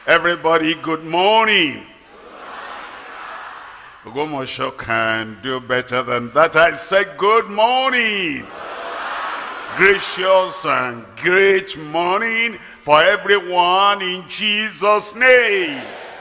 Everybody, good morning. Ogomosho can do better than that. I said good morning. Gracious and great morning for everyone in Jesus' name.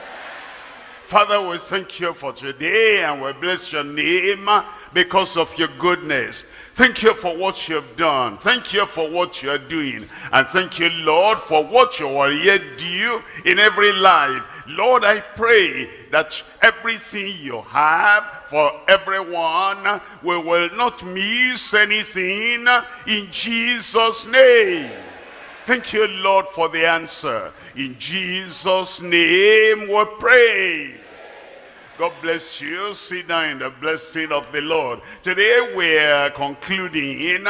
Father, we thank you for today and we bless your name because of your goodness. Thank you for what you have done. Thank you for what you are doing. And thank you, Lord, for what you are yet do in every life. Lord, I pray that everything you have for everyone, we will not miss anything in Jesus' name. Thank you, Lord, for the answer. In Jesus' name we pray. God bless you. Sit down in the blessing of the Lord. Today we are concluding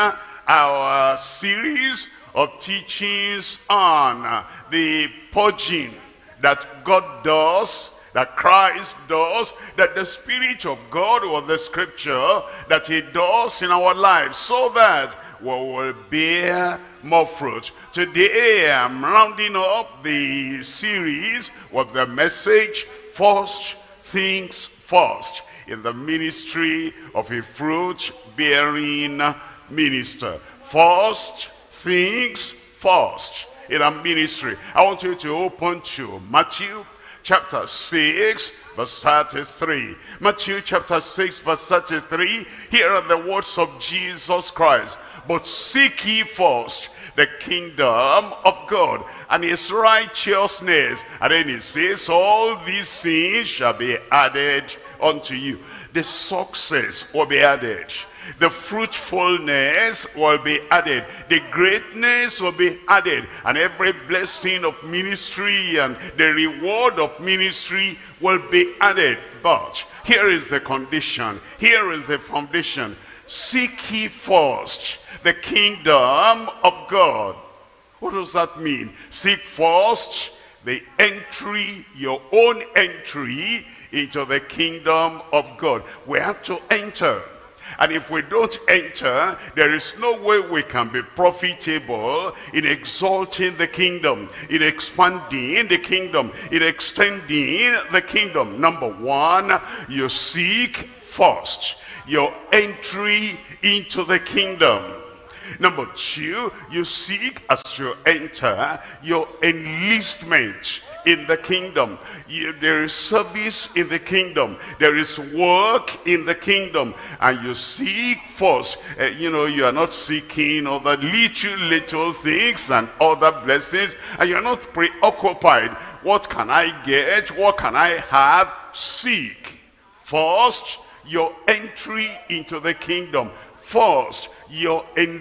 our series of teachings on the purging that God does, that Christ does, that the Spirit of God or the Scripture that he does in our lives, so that we will bear more fruit. Today I'm rounding up the series with the message, First Things First, in the ministry of a fruit-bearing minister. First things first in a ministry. I want you to open to Matthew chapter 6 verse 33. Matthew chapter 6 verse 33. Here are the words of Jesus Christ. But seek ye first the kingdom of God and his righteousness. And then he says, all these things shall be added unto you. The success will be added. The fruitfulness will be added. The greatness will be added. And every blessing of ministry and the reward of ministry will be added. But here is the condition. Here is the foundation. Seek ye first the kingdom of God. What does that mean? Seek first the entry, your own entry into the kingdom of God. We have to enter. And if we don't enter, there is no way we can be profitable in exalting the kingdom, in expanding the kingdom, in extending the kingdom. Number one, you seek first your entry into the kingdom. Number two, you seek as you enter your enlistment in the kingdom. There is service in the kingdom. There is work in the kingdom. And you seek first. You are not seeking other little things and other blessings. And you're not preoccupied. What can I get? What can I have? Seek first your entry into the kingdom. First, your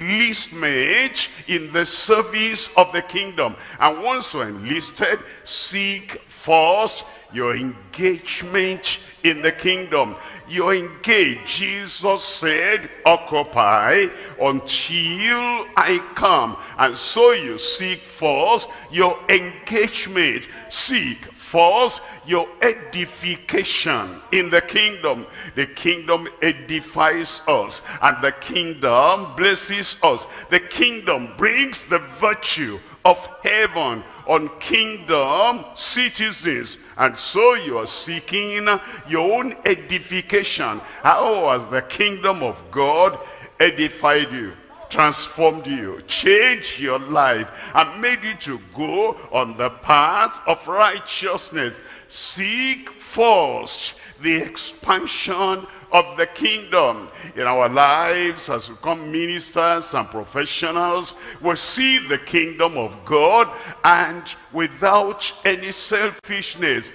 enlistment in the service of the kingdom. And once you're enlisted, seek first your engagement in the kingdom. You're engaged. Jesus said, occupy until I come. And so you seek first your engagement. Seek first your edification in the kingdom. The kingdom edifies us, and the kingdom blesses us. The kingdom brings the virtue of heaven on kingdom citizens. And so you are seeking your own edification. How has the kingdom of God edified you, transformed you, changed your life, and made you to go on the path of righteousness? Seek first the expansion of the kingdom in our lives as we become ministers and professionals. We see the kingdom of God, and without any selfishness,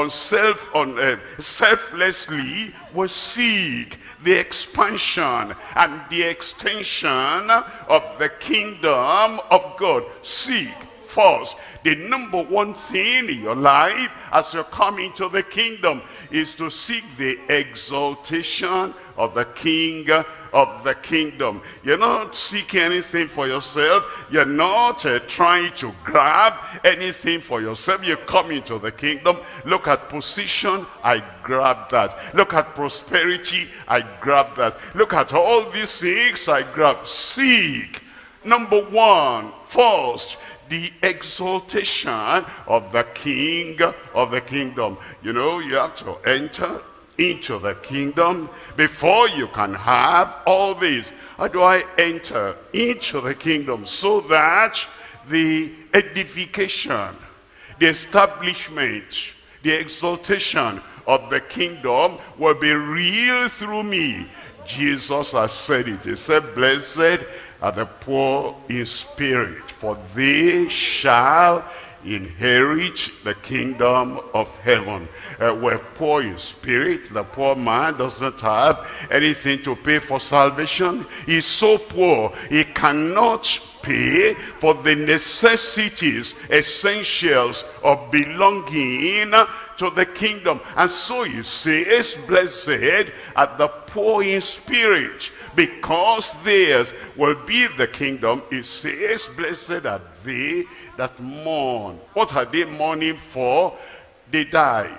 selflessly, we seek the expansion and the extension of the kingdom of God. Seek first. The number one thing in your life as you come into the kingdom is to seek the exaltation of the King of the kingdom. You're not seeking anything for yourself. You're not trying to grab anything for yourself. You come into the kingdom. Look at position, I grab that. Look at prosperity, I grab that. Look at all these things, I grab. Seek Number one, first, the exaltation of the king of the kingdom. You know, you have to enter into the kingdom before you can have all this. How do I enter into the kingdom? So that the edification, the establishment, the exaltation of the kingdom will be real through me. Jesus has said it. He said, blessed are the poor in spirit, for they shall inherit the kingdom of heaven. We're poor in spirit. The poor man doesn't have anything to pay for salvation. He's so poor, he cannot pay for the necessities, essentials of belonging to the kingdom. And so he says, blessed are the poor in spirit, because theirs will be the kingdom. It says, blessed are they that mourn. What are they mourning for? They died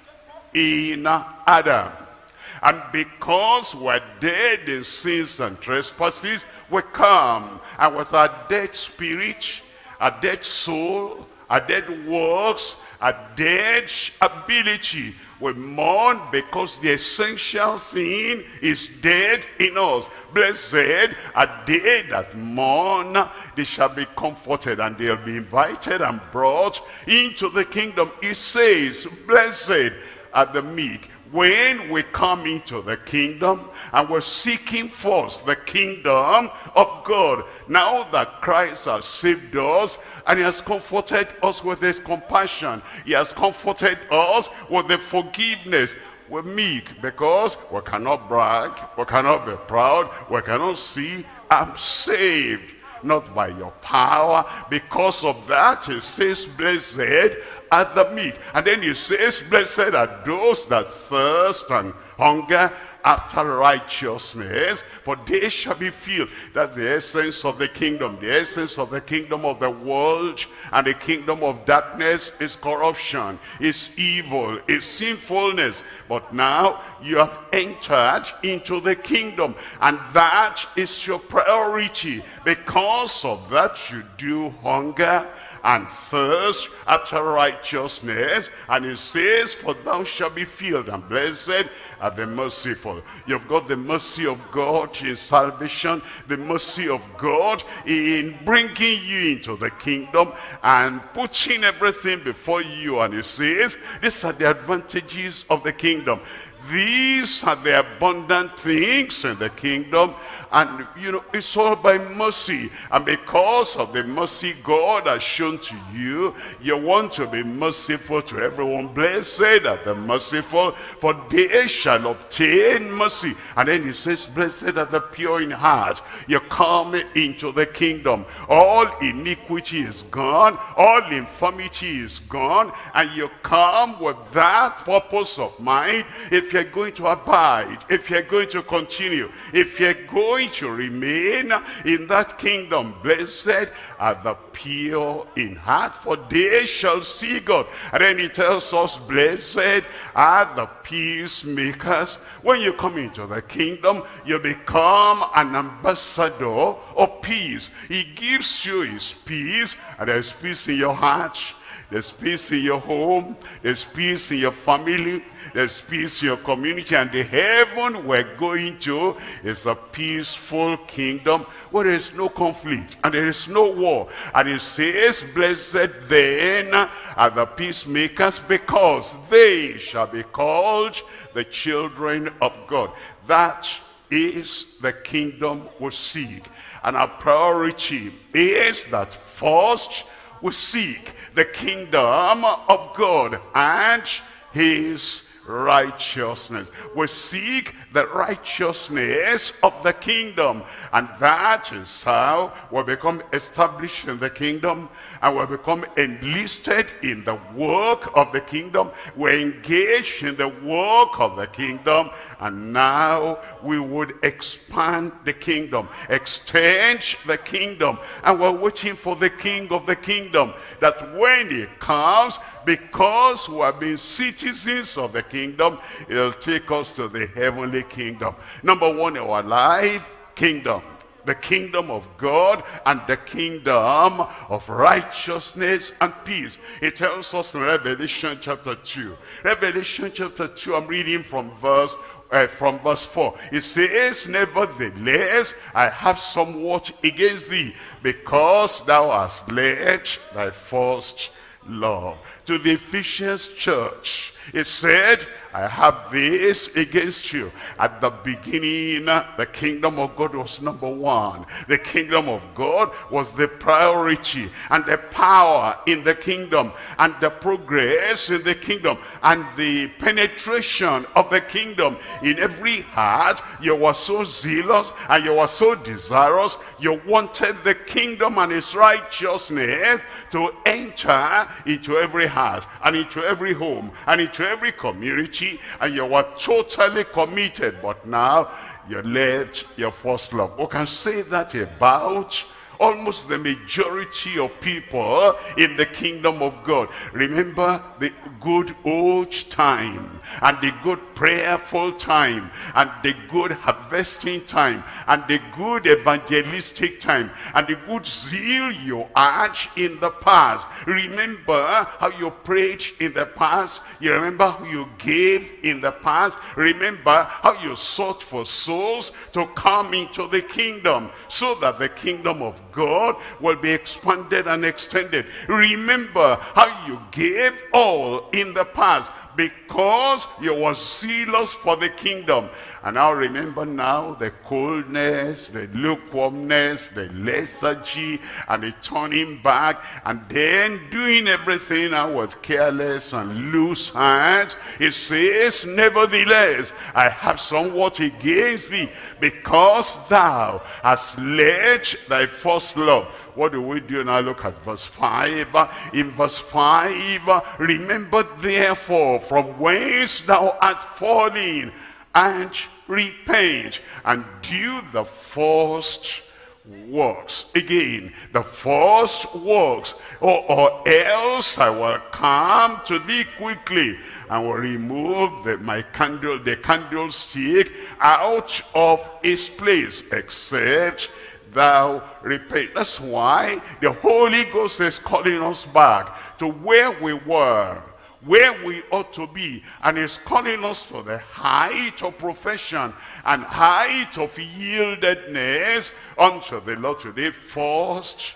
in Adam. And because we're dead in sins and trespasses, we come, and with our dead spirit, our dead soul, our dead works, our dead ability, we mourn because the essential thing is dead in us. Blessed are they that mourn, they shall be comforted, and they'll be invited and brought into the kingdom. It says, blessed are the meek. When we come into the kingdom and we're seeking first the kingdom of God, now that Christ has saved us and he has comforted us with his compassion, he has comforted us with the forgiveness, we're meek because we cannot brag, we cannot be proud, we cannot see, I'm saved. Not by your power. Because of that, it says, blessed are the meek. And then it says, blessed are those that thirst and hunger after righteousness, for they shall be filled. That's the essence of the kingdom. The essence of the kingdom of the world and the kingdom of darkness is corruption, is evil, is sinfulness. But now you have entered into the kingdom, and that is your priority. Because of that, you do hunger and thirst after righteousness. And it says, for thou shalt be filled, and blessed are the merciful. You've got the mercy of God in salvation, the mercy of God in bringing you into the kingdom and putting everything before you. And it says, these are the advantages of the kingdom. These are the abundant things in the kingdom. And you know, it's all by mercy. And because of the mercy God has shown to you, you want to be merciful to everyone. Blessed are the merciful, for they shall obtain mercy. And then he says, blessed are the pure in heart. You come into the kingdom. All iniquity is gone, all infirmity is gone, and you come with that purpose of mind. If you're going to abide, if you're going to continue, if you're going to remain in that kingdom, blessed are the pure in heart, for they shall see God. And then he tells us, blessed are the peacemakers. When you come into the kingdom, you become an ambassador of peace. He gives you his peace, and there's peace in your heart, there's peace in your home, there's peace in your family, there's peace in your community. And the heaven we're going to is a peaceful kingdom where there is no conflict and there is no war. And it says, blessed then are the peacemakers, because they shall be called the children of God. That is the kingdom we seek. And our priority is that first we seek the kingdom of God and his righteousness. We seek the righteousness of the kingdom, and that is how we become established in the kingdom, and we become enlisted in the work of the kingdom. We're engaged in the work of the kingdom, and now we would expand the kingdom, extend the kingdom, and we're waiting for the king of the kingdom, that when he comes, because we have been citizens of the kingdom, it'll take us to the heavenly kingdom. Number one in our life, kingdom. the kingdom of God and the kingdom of righteousness and peace. It tells us in Revelation chapter 2. Revelation chapter 2, I'm reading from verse 4. It says, nevertheless, I have somewhat against thee, because thou hast left thy first love. To the Ephesians church, it said, I have this against you. At the beginning, the kingdom of God was number one. The kingdom of God was the priority, and the power in the kingdom, and the progress in the kingdom, and the penetration of the kingdom in every heart. You were so zealous, and you were so desirous. You wanted the kingdom and its righteousness to enter into every heart, and into every home, and into every community, and you were totally committed. But now you left your first love. We can say that about almost the majority of people in the kingdom of God. Remember the good old time, and the good prayerful time, and the good harvesting time, and the good evangelistic time, and the good zeal you had in the past. Remember how you prayed in the past. You remember how you gave in the past. Remember how you sought for souls to come into the kingdom, so that the kingdom of God will be expanded and extended. Remember how you gave all in the past, because you were zealous for the kingdom. And now remember now the coldness, the lukewarmness, the lethargy, and the turning back, and then doing everything now with careless and loose hands. It says, nevertheless, I have somewhat against thee, because thou hast left thy first love. What do we do now? Look at verse 5. In verse 5, remember therefore from whence thou art fallen, and repent, and do the first works. Again, the first works, or else I will come to thee quickly, and will remove the candlestick out of its place, except thou repent. That's why the Holy Ghost is calling us back to where we were, where we ought to be, and is calling us to the height of profession and height of yieldedness unto the Lord today. First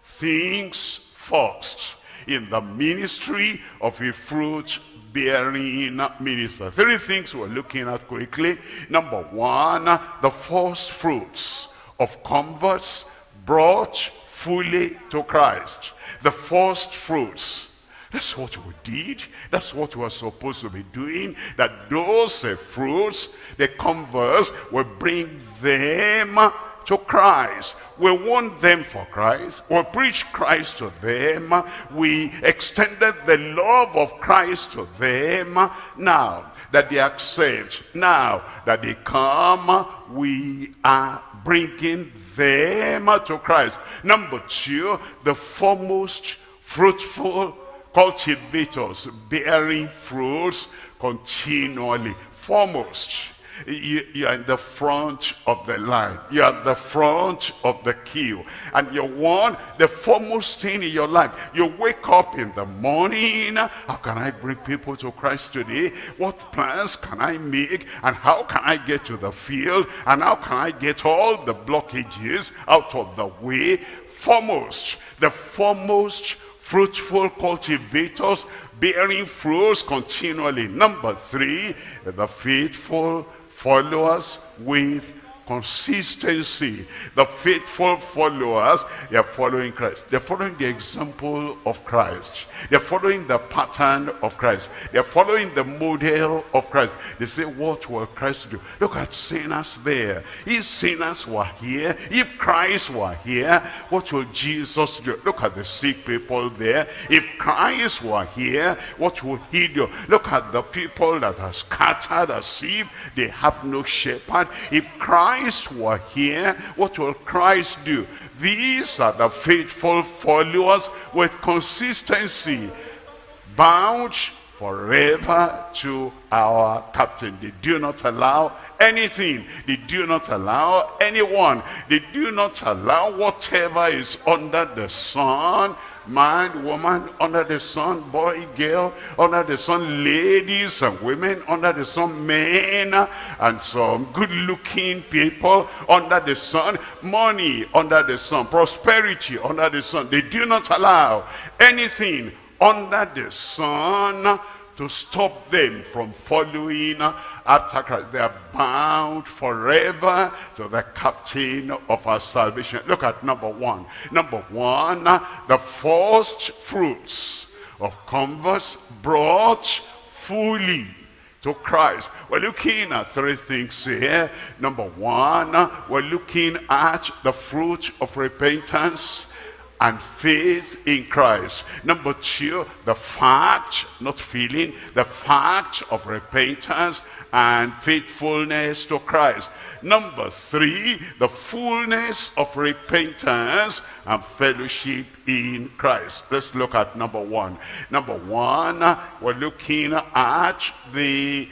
things first, in the ministry of a fruit-bearing minister. 3 things we're looking at quickly. Number 1, the first fruits of converts brought fully to Christ. The first fruits. That's what we did. That's what we are supposed to be doing. That those fruits, the converts, will bring them to Christ. We won them for Christ. We preached Christ to them. We extended the love of Christ to them. Now that they accept, now that they come, we are bringing them to Christ. Number 2, the foremost fruitful cultivators, bearing fruits continually. Foremost. You are in the front of the line. You are at the front of the queue. And you want the foremost thing in your life. You wake up in the morning. How can I bring people to Christ today? What plans can I make? And how can I get to the field? And how can I get all the blockages out of the way? Foremost. The foremost fruitful cultivators, bearing fruits continually. Number 3, the faithful followers with consistency. The faithful followers, they are following Christ. They're following the example of Christ. They're following the pattern of Christ. They're following the model of Christ. They say, what will Christ do? Look at sinners there. If sinners were here, if Christ were here, what will Jesus do? Look at the sick people there. If Christ were here, what would he do? Look at the people that are scattered as if they have no shepherd. If Christ were here, what will Christ do? These are the faithful followers with consistency, bound forever to our captain. They do not allow anything. They do not allow anyone. They do not allow whatever is under the sun. Man, woman, under the sun, boy, girl, under the sun, ladies and women, under the sun, men, and some good-looking people under the sun, money under the sun, prosperity under the sun. They do not allow anything under the sun to stop them from following after Christ. They are bound forever to the captain of our salvation. Look at number one. Number one, the first fruits of converts brought fully to Christ. We're looking at three things here. Number one, we're looking at the fruit of repentance and faith in Christ. Number two, the fact, not feeling, the fact of repentance and faithfulness to Christ. Number three, the fullness of repentance and fellowship in Christ. Let's look at number one. Number one, we're looking at the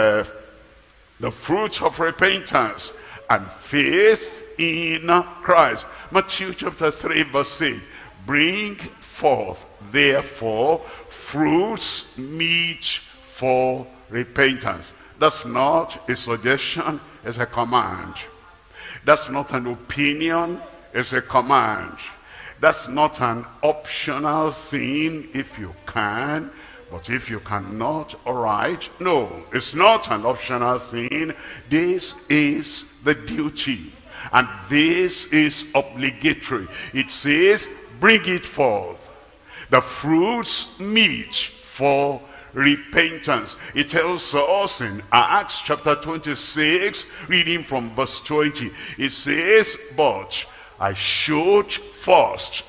fruit of repentance and faith in Christ. Matthew chapter 3 verse 8. Bring forth therefore fruits meet for repentance. That's not a suggestion, it's a command. That's not an opinion, it's a command. That's not an optional thing if you can, but if you cannot, all right. No, it's not an optional thing. This is the duty. And this is obligatory. It says, bring it forth. The fruits meet for repentance. It tells us in Acts chapter 26, reading from verse 20. It says, but I showed first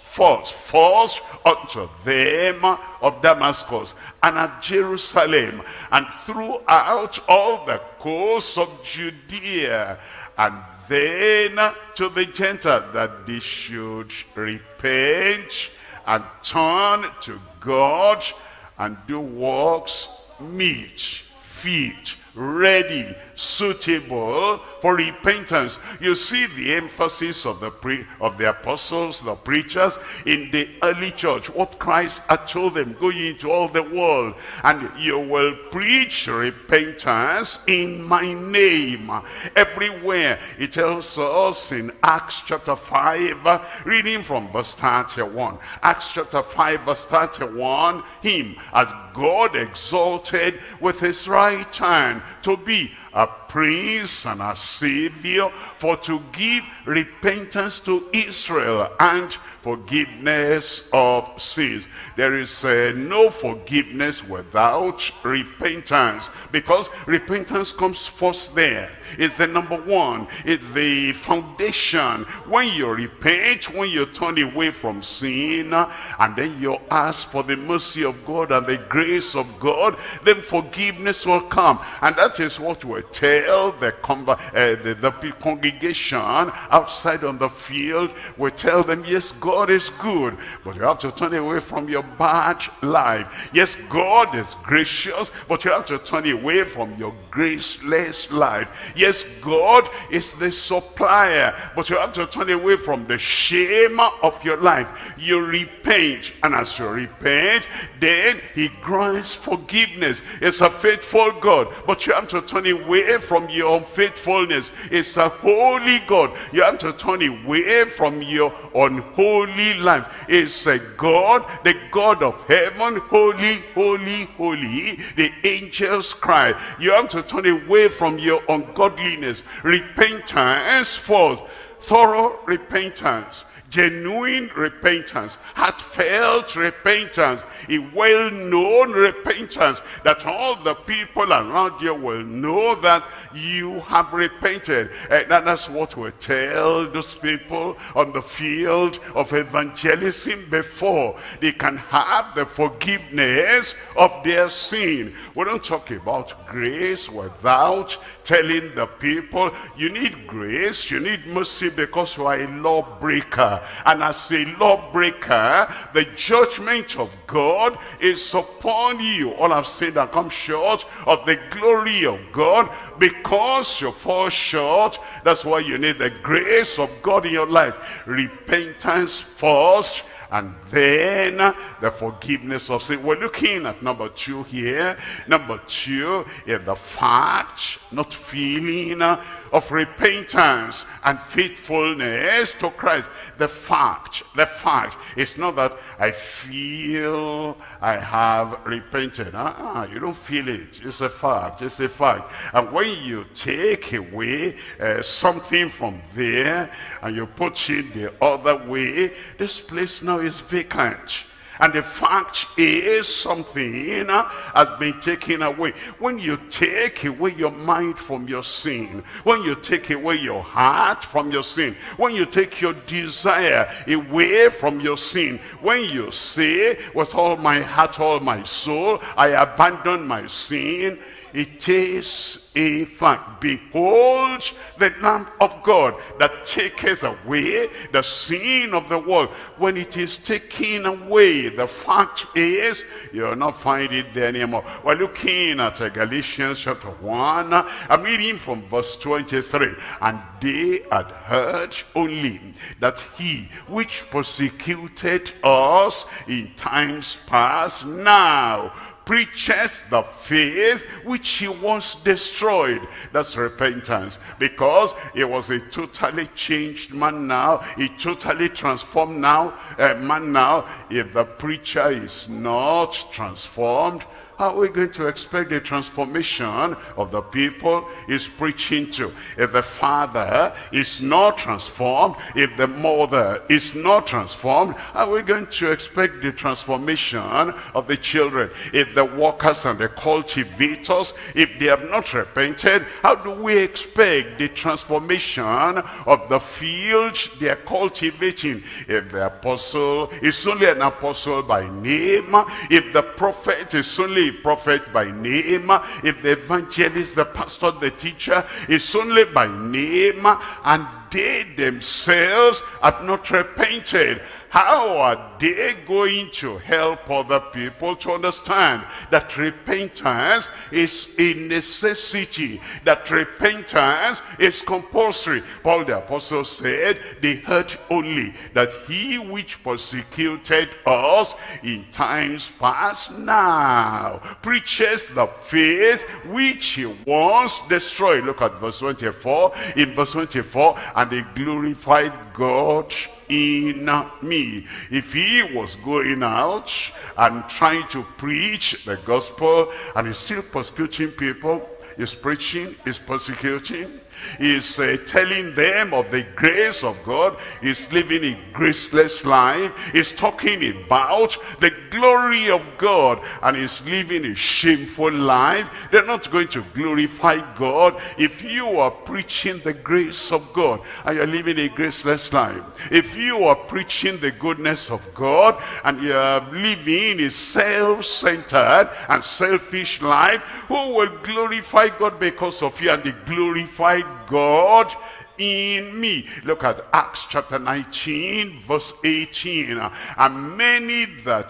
unto them of Damascus and at Jerusalem and throughout all the coasts of Judea, and then to the Gentiles, that they should repent and turn to God and do works meet, fit, ready, suitable for repentance. You see the emphasis of the apostles, the preachers in the early church. What Christ had told them, go ye into all the world and you will preach repentance in my name. Everywhere. It tells us in Acts chapter 5, reading from verse 31. Acts chapter 5 verse 31, him as God exalted with his right hand to be a prince and a savior, for to give repentance to Israel and forgiveness of sins. There is no forgiveness without repentance, because repentance comes first there. It's the number one. It's the foundation. When you repent, when you turn away from sin, and then you ask for the mercy of God and the grace of God, then forgiveness will come. And that is what we tell the congregation outside on the field. We tell them, yes, God is good, but you have to turn away from your bad life. Yes, God is gracious, but you have to turn away from your graceless life. Yes, God is the supplier, but you have to turn away from the shame of your life. You repent, and as you repent, then he grants forgiveness. It's a faithful God, but you have to turn away from your unfaithfulness. It's a holy God. You have to turn away from your unholy life. It's a God, the God of heaven, holy, holy, holy. The angels cry. You have to turn away from your ungodliness. Repentance first. Thorough repentance. Genuine repentance, heartfelt repentance, a well-known repentance, that all the people around you will know that you have repented. And that's what we tell those people on the field of evangelism before they can have the forgiveness of their sin. We don't talk about grace without telling the people, you need grace, you need mercy because you are a lawbreaker. And as a lawbreaker, the judgment of God is upon you. All have sinned and come short of the glory of God. Because you fall short, that's why you need the grace of God in your life. Repentance first, and then the forgiveness of sin. We're looking at number 2 here. Number 2 is the fact, not feeling, of repentance and faithfulness to Christ. The fact is not that I feel I have repented. You don't feel it. It's a fact. It's a fact. And when you take away something from there and you put it the other way, this place now is vacant. And the fact is something has been taken away. When you take away your mind from your sin, when you take away your heart from your sin, when you take your desire away from your sin, when you say, with all my heart, all my soul, I abandon my sin, it is a fact. Behold the Lamb of God that taketh away the sin of the world. When it is taken away, the fact is you'll not find it there anymore. We're looking at Galatians chapter 1. I'm reading from verse 23. And they had heard only that he which persecuted us in times past now preaches the faith which he once destroyed. That's repentance, because he was a totally changed man now, a totally transformed man now. If the preacher is not transformed, how are we going to expect the transformation of the people he's preaching to? If the father is not transformed, if the mother is not transformed, how are we going to expect the transformation of the children? If the workers and the cultivators, if they have not repented, how do we expect the transformation of the field they are cultivating? If the apostle is only an apostle by name, if the prophet is only a prophet by name, if the evangelist, the pastor, the teacher is only by name, and they themselves have not repented, how are they going to help other people to understand that repentance is a necessity, that repentance is compulsory? Paul the apostle said, they heard only that he which persecuted us in times past now preaches the faith which he once destroyed. Look at verse 24. In verse 24, and they glorified God in me. If he was going out and trying to preach the gospel and he's still persecuting people, he's preaching, he's persecuting, he's telling them of the grace of God, he's living a graceless life, he's talking about the glory of God, and he's living a shameful life, they're not going to glorify God. If you are preaching the grace of God and you're living a graceless life, if you are preaching the goodness of God and you're living a self-centered and selfish life, who will glorify God because of you? And they glorified God in me. Look at Acts chapter 19 verse 18. And many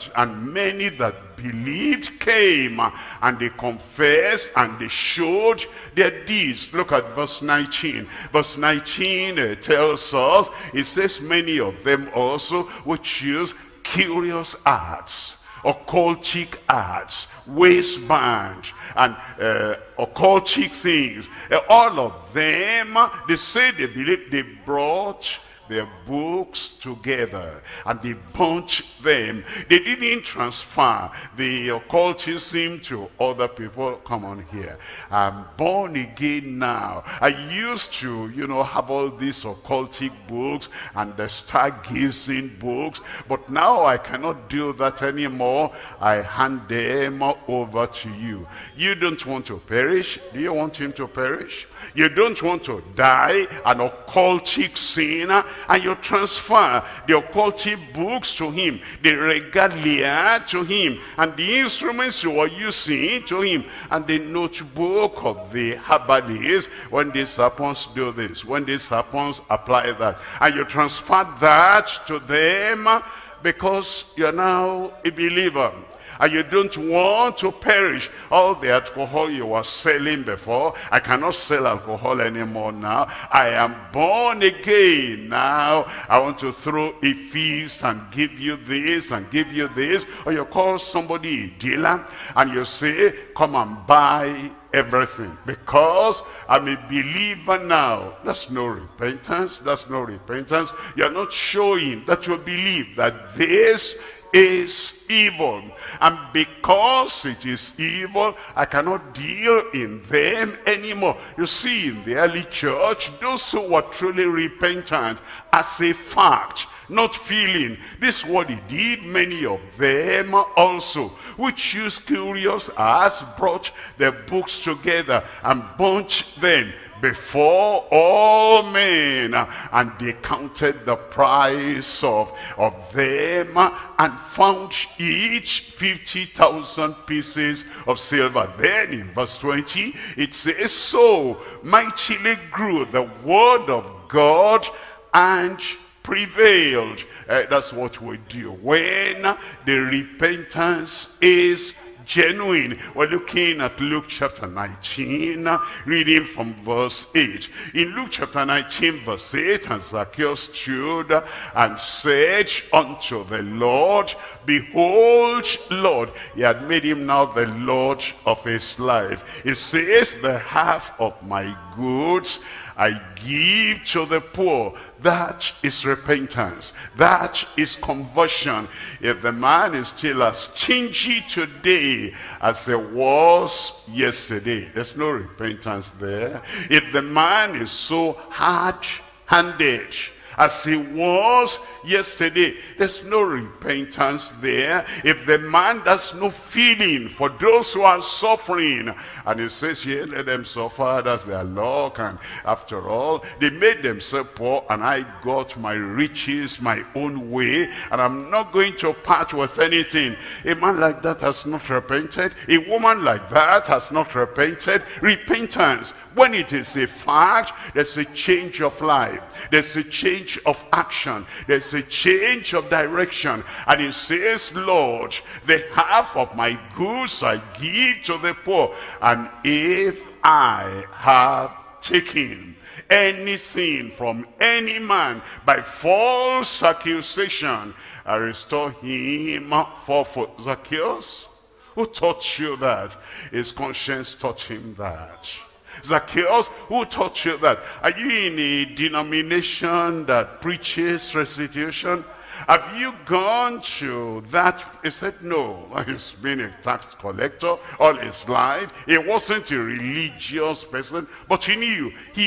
that believed came, and they confessed and they showed their deeds. Look at verse 19. Verse 19 tells us, it says, many of them also which use curious arts, occultic arts, waistband, and occultic things. All of them, they say they believe, they brought their books together and they burnt them. They didn't transfer the occultism to other people. Come on here, I'm born again now. I used to, have all these occultic books and the stargazing books, but now I cannot do that anymore. I hand them over to you. You don't want to perish. Do you want him to perish? You don't want to die an occultic sinner. and you transfer the occultic books to him, the regalia to him, and the instruments you were using to him, and the notebook of the herbalist. When this happens, do this. When this happens, apply that. And you transfer that to them because you're now a believer. And you don't want to perish. All the alcohol you were selling before, I cannot sell alcohol anymore now. I am born again now. I want to throw a feast and give you this and give you this. Or you call somebody a dealer and you say, come and buy everything because I'm a believer now. That's no repentance. That's no repentance. You're not showing that you believe that this is evil, and because it is evil, I cannot deal in them anymore. You see, in the early church, those who were truly repentant, as a fact, not feeling this what he did, many of them also, which you curious as, brought their books together and bunched them before all men, and they counted the price of them and found each 50,000 pieces of silver. Then in verse 20 it says, so mightily grew the word of God and prevailed. That's what we do when the repentance is genuine. We're looking at Luke chapter 19, reading from verse 8. In Luke chapter 19 verse 8, and Zacchaeus stood and said unto the Lord, behold, Lord. He had made him now the Lord of his life. He says, the half of my goods I give to the poor. That is repentance. That is conversion. If the man is still as stingy today as he was yesterday, there's no repentance there. If the man is so hard-handed as he was yesterday, there's no repentance there. If the man has no feeling for those who are suffering, and he says, yeah, let them suffer, that's their luck, and after all, they made themselves poor, and I got my riches my own way, and I'm not going to part with anything. A man like that has not repented. A woman like that has not repented. Repentance, when it is a fact, there's a change of life, there's a change of action, there's a change of direction, and it says, Lord, the half of my goods I give to the poor, and if I have taken anything from any man by false accusation, I restore him fourfold. Zacchaeus, who taught you that? His conscience taught him that. Zacchaeus, who taught you that? Are you in a denomination that preaches restitution? Have you gone to that? He said no. He's been a tax collector all his life. He wasn't a religious person, but he knew.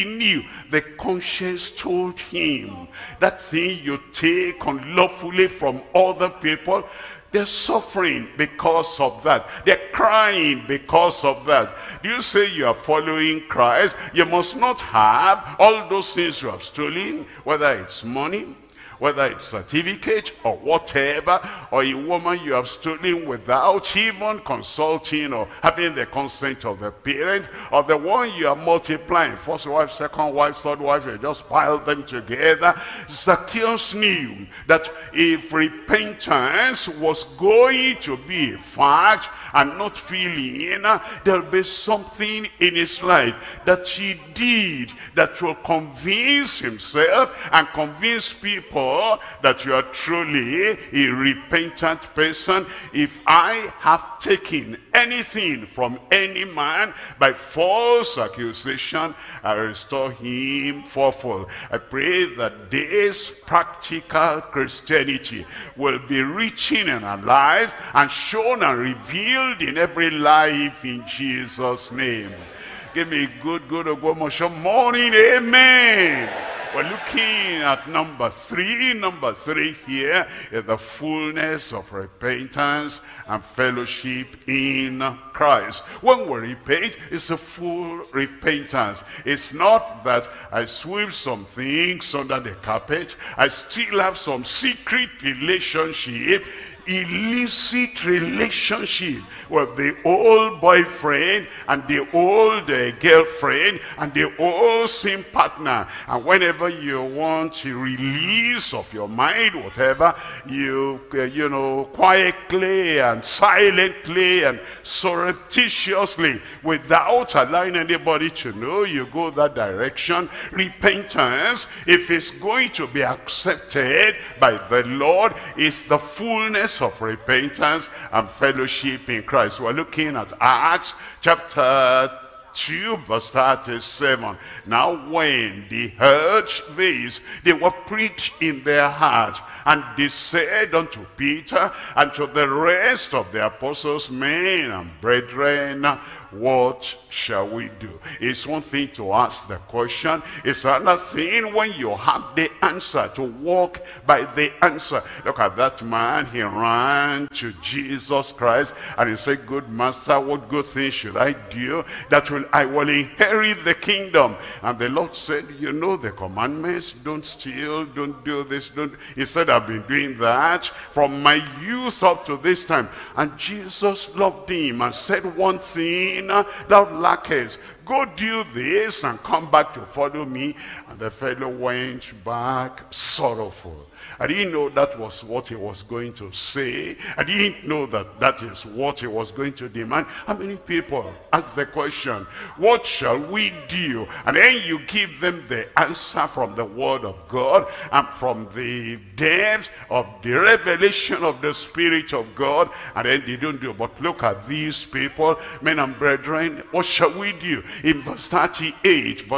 The conscience told him that thing you take unlawfully from other people, they're suffering because of that. They're crying because of that. Do you say you are following Christ? You must not have all those things you have stolen, whether it's money, whether it's certificate or whatever, or a woman you have stolen without even consulting or having the consent of the parent, or the one you are multiplying, first wife, second wife, third wife, you just pile them together. Zacchaeus knew that if repentance was going to be a fact and not feeling, there'll be something in his life that he did that will convince himself and convince people that you are truly a repentant person. If I have taken anything from any man by false accusation, I restore him fourfold. I pray that this practical Christianity will be reaching in our lives and shown and revealed in every life in Jesus' name. Give me good morning, amen. We're looking at number three. Number three here is the fullness of repentance and fellowship in Christ. When we repent, it's a full repentance. It's not that I sweep some things under the carpet. I still have some secret relationship, illicit relationship with the old boyfriend and the old girlfriend and the old sin partner. And whenever you want a release of your mind, whatever, you quietly and silently and surreptitiously, without allowing anybody to know, you go that direction. Repentance, if it's going to be accepted by the Lord, is the fullness of repentance and fellowship in Christ. We're looking at Acts chapter 2 verse 37. Now when they heard this, they were pricked in their heart, and they said unto Peter and to the rest of the apostles, men and brethren, what shall we do? It's one thing to ask the question. It's another thing when you have the answer, to walk by the answer. Look at that man. He ran to Jesus Christ and he said, good master, what good thing should I do that I will inherit the kingdom? And the Lord said, you know the commandments, don't steal, don't do this, don't. He said, I've been doing that from my youth up to this time. And Jesus loved him and said, one thing thou lackest, go do this and come back to follow me. And the fellow went back sorrowful. I didn't know that was what he was going to say. I didn't know that that is what he was going to demand. How many people ask the question, what shall we do? And then you give them the answer from the word of God and from the depth of the revelation of the Spirit of God, and then they don't do. But look at these people, men and brethren, what shall we do? In verse 38,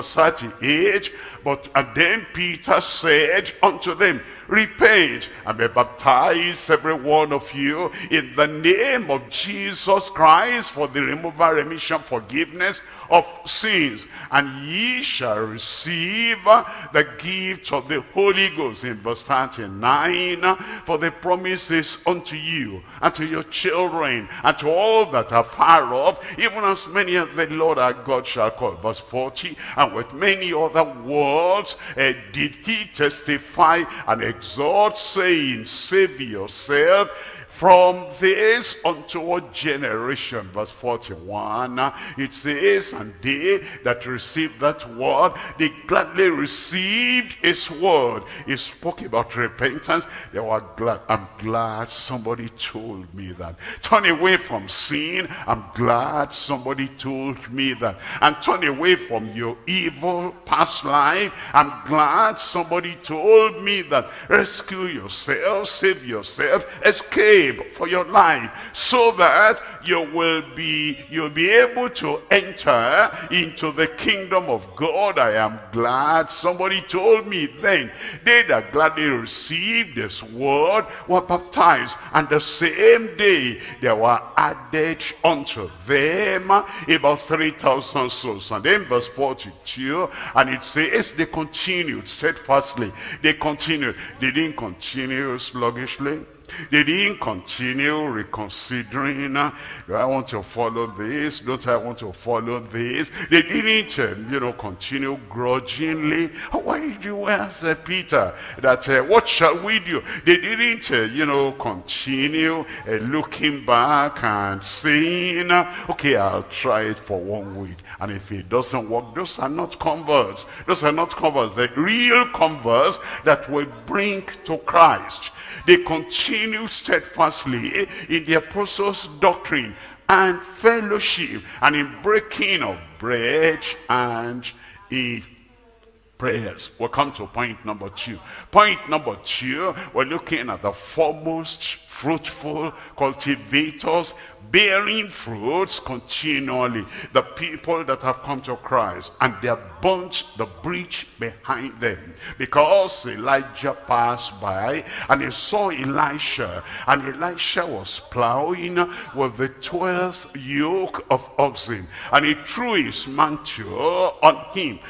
and then Peter said unto them, repent and be baptized every one of you in the name of Jesus Christ for the remission, forgiveness of sins, and ye shall receive the gift of the Holy Ghost. In verse 39, for the promise is unto you and to your children and to all that are far off, even as many as the Lord our God shall call. Verse 40, and with many other words did he testify and exhort, saying, save yourself from this untoward generation. Verse 41, it says, and they that received that word, they gladly received his word. He spoke about repentance. They were glad. I'm glad somebody told me that. Turn away from sin. I'm glad somebody told me that. And turn away from your evil past life. I'm glad somebody told me that. Rescue yourself, save yourself, escape for your life, so that you'll be able to enter into the kingdom of God. I am glad somebody told me then. They that gladly received this word were baptized, and the same day there were added unto them about 3,000 souls. And then verse 42, and it says they continued steadfastly. They continued. They didn't continue sluggishly. They didn't continue reconsidering, do I want to follow this? Don't I want to follow this? They didn't, continue grudgingly. Why did you ask Peter that, what shall we do? They didn't, continue looking back and saying, okay, I'll try it for 1 week. And if it doesn't work, those are not converts. Those are not converts. The real converts that will bring to Christ. They continue steadfastly in the apostles' doctrine and fellowship, and in breaking of bread and in prayers. We'll come to point number 2. Point number 2, we're looking at the foremost fruitful cultivators, bearing fruits continually. The people that have come to Christ, and they have burnt the breach behind them, because Elijah passed by and he saw Elisha, and Elisha was plowing with the 12th yoke of oxen, and he threw his mantle on him.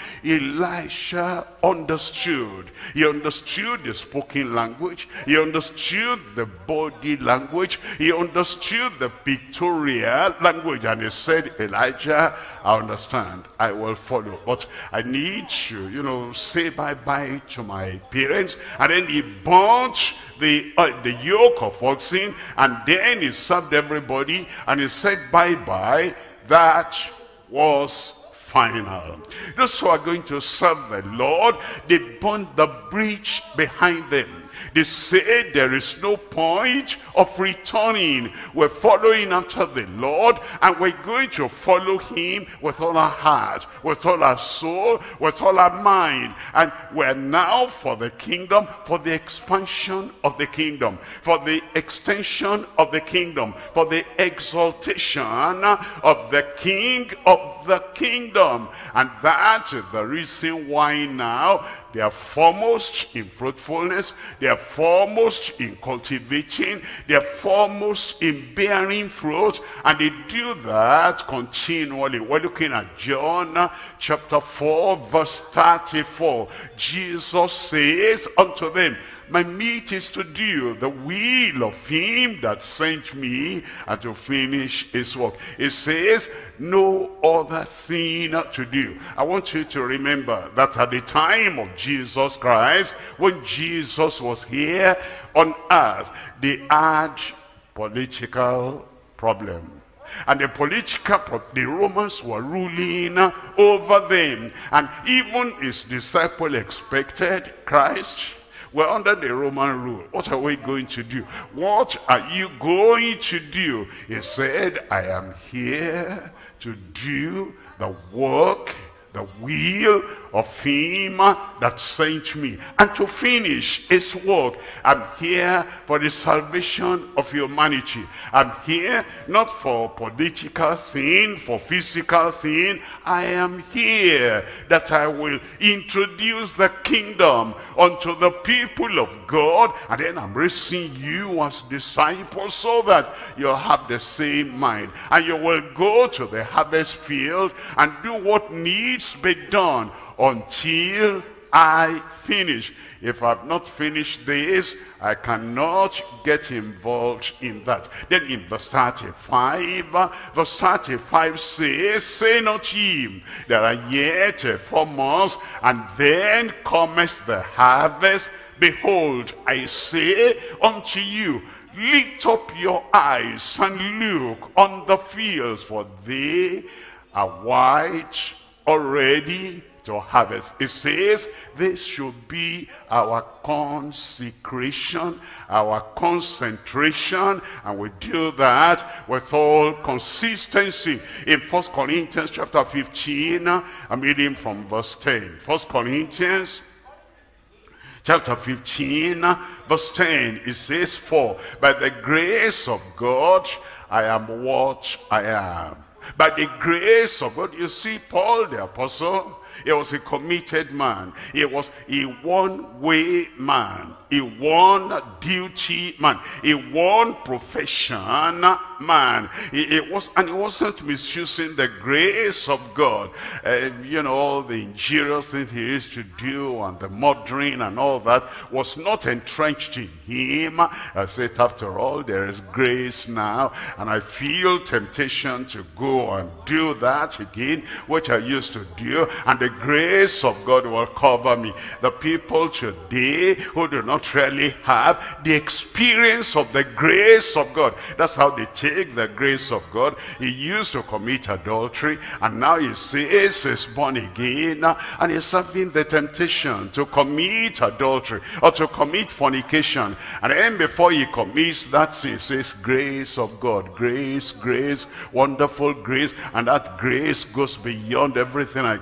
Elisha understood. He understood the spoken language, he understood the body language, he understood the pictorial language, and he said, Elijah, I understand, I will follow, but I need to, say bye-bye to my parents. And then he burnt the yoke of oxen, and then he served everybody, and he said bye-bye. That was final. Those who are going to serve the Lord, they burn the breach behind them. They say there is no point of returning. We're following after the Lord, and we're going to follow him with all our heart, with all our soul, with all our mind. And we're now for the kingdom, for the expansion of the kingdom, for the extension of the kingdom, for the exaltation of the king of the kingdom. And that is the reason why now they are foremost in fruitfulness, they are foremost in cultivating, they are foremost in bearing fruit, and they do that continually. We're looking at John chapter 4 verse 34. Jesus says unto them, my meat is to do the will of him that sent me, and to finish his work. It says, no other thing to do. I want you to remember that at the time of Jesus Christ, when Jesus was here on earth, they had political problem. And the Romans were ruling over them. And even his disciple expected Christ. We're under the Roman rule. What are we going to do? What are you going to do? He said, I am here to do the work, the will of him that sent me, and to finish his work. I'm here for the salvation of humanity. I'm here not for political thing, for physical thing. I am here that I will introduce the kingdom unto the people of God, and then I'm raising you as disciples so that you'll have the same mind, and you will go to the harvest field and do what needs be done until I finish. If I've not finished this, I cannot get involved in that. Then in verse 35 says, say not ye, there are yet 4 months, and then cometh the harvest. Behold, I say unto you, lift up your eyes and look on the fields, for they are white already to harvest. It says this should be our consecration, our concentration, and we do that with all consistency. In 1 Corinthians chapter 15, I'm reading from verse 10. 1 Corinthians chapter 15 verse 10, it says, for by the grace of God I am what I am. By the grace of God. You see, Paul the apostle, he was a committed man. He was a one-way man, a one-duty man, a one-profession man. He wasn't misusing the grace of God. All the injurious things he used to do, and the murdering and all that was not entrenched in him. I said, after all, there is grace now, and I feel temptation to go and do that again, which I used to do, and the grace of God will cover me. The people today who do not really have the experience of the grace of God, that's how they take the grace of God. He used to commit adultery, and now he says he's born again, and he's having the temptation to commit adultery or to commit fornication. And then before he commits that sin, he says, grace of God, grace, grace, wonderful grace. And that grace goes beyond everything I can do.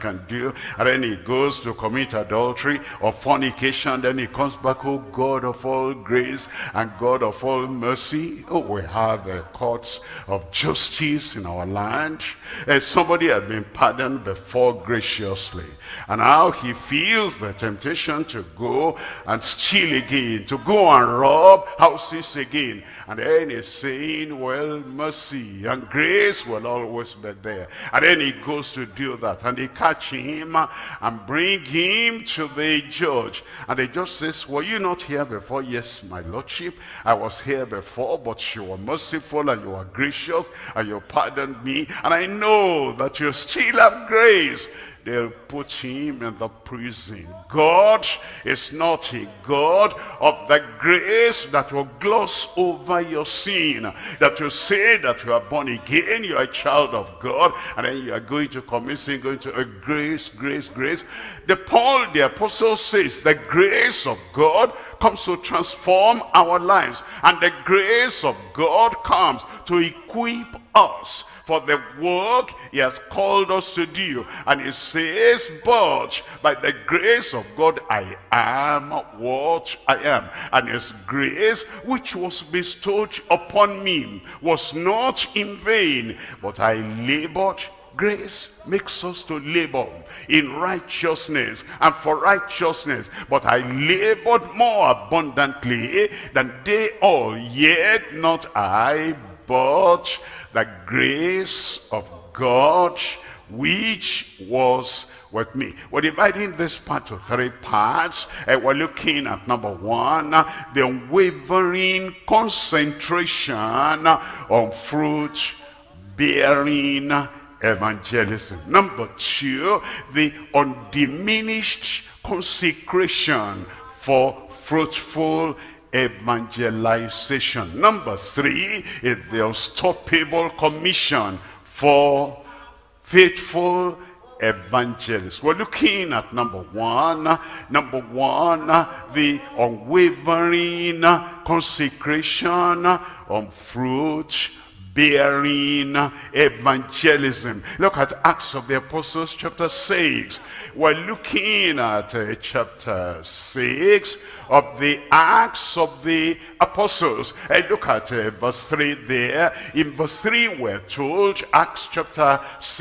you. And then he goes to commit adultery or fornication. Then he comes back, oh God of all grace and God of all mercy. Oh, we have courts of justice in our land. Somebody had been pardoned before graciously. And now he feels the temptation to go and steal again, to go and rob houses again. And then he's saying, well, mercy and grace will always be there. And then he goes to do that. And they catch him and bring him to the judge. And the judge says, were you not here before? Yes, my lordship, I was here before, but you were merciful and you were gracious and you pardoned me. And I know that you still have grace. They'll put him in the prison. God is not a God of the grace that will gloss over your sin, that you say that you are born again, you are a child of God, and then you are going to commit sin, going to grace, grace, grace. Paul the apostle says the grace of God comes to transform our lives, and the grace of God comes to equip us for the work he has called us to do. And he says, but by the grace of God I am what I am. And his grace which was bestowed upon me was not in vain, but I labored. Grace makes us to labor in righteousness and for righteousness. But I labored more abundantly than they all, yet not I, but the grace of God which was with me. We're dividing this part to three parts. We're looking at number one, the unwavering concentration on fruit bearing evangelism. Number two, the undiminished consecration for fruitful evangelization. Number three is the unstoppable commission for faithful evangelists. We're looking at number one, the unwavering consecration on fruit bearing evangelism. Look at Acts of the Apostles chapter 6. We're looking at chapter 6 of the Acts of the Apostles. Look at verse 3 there. In verse 3 we're told, Acts chapter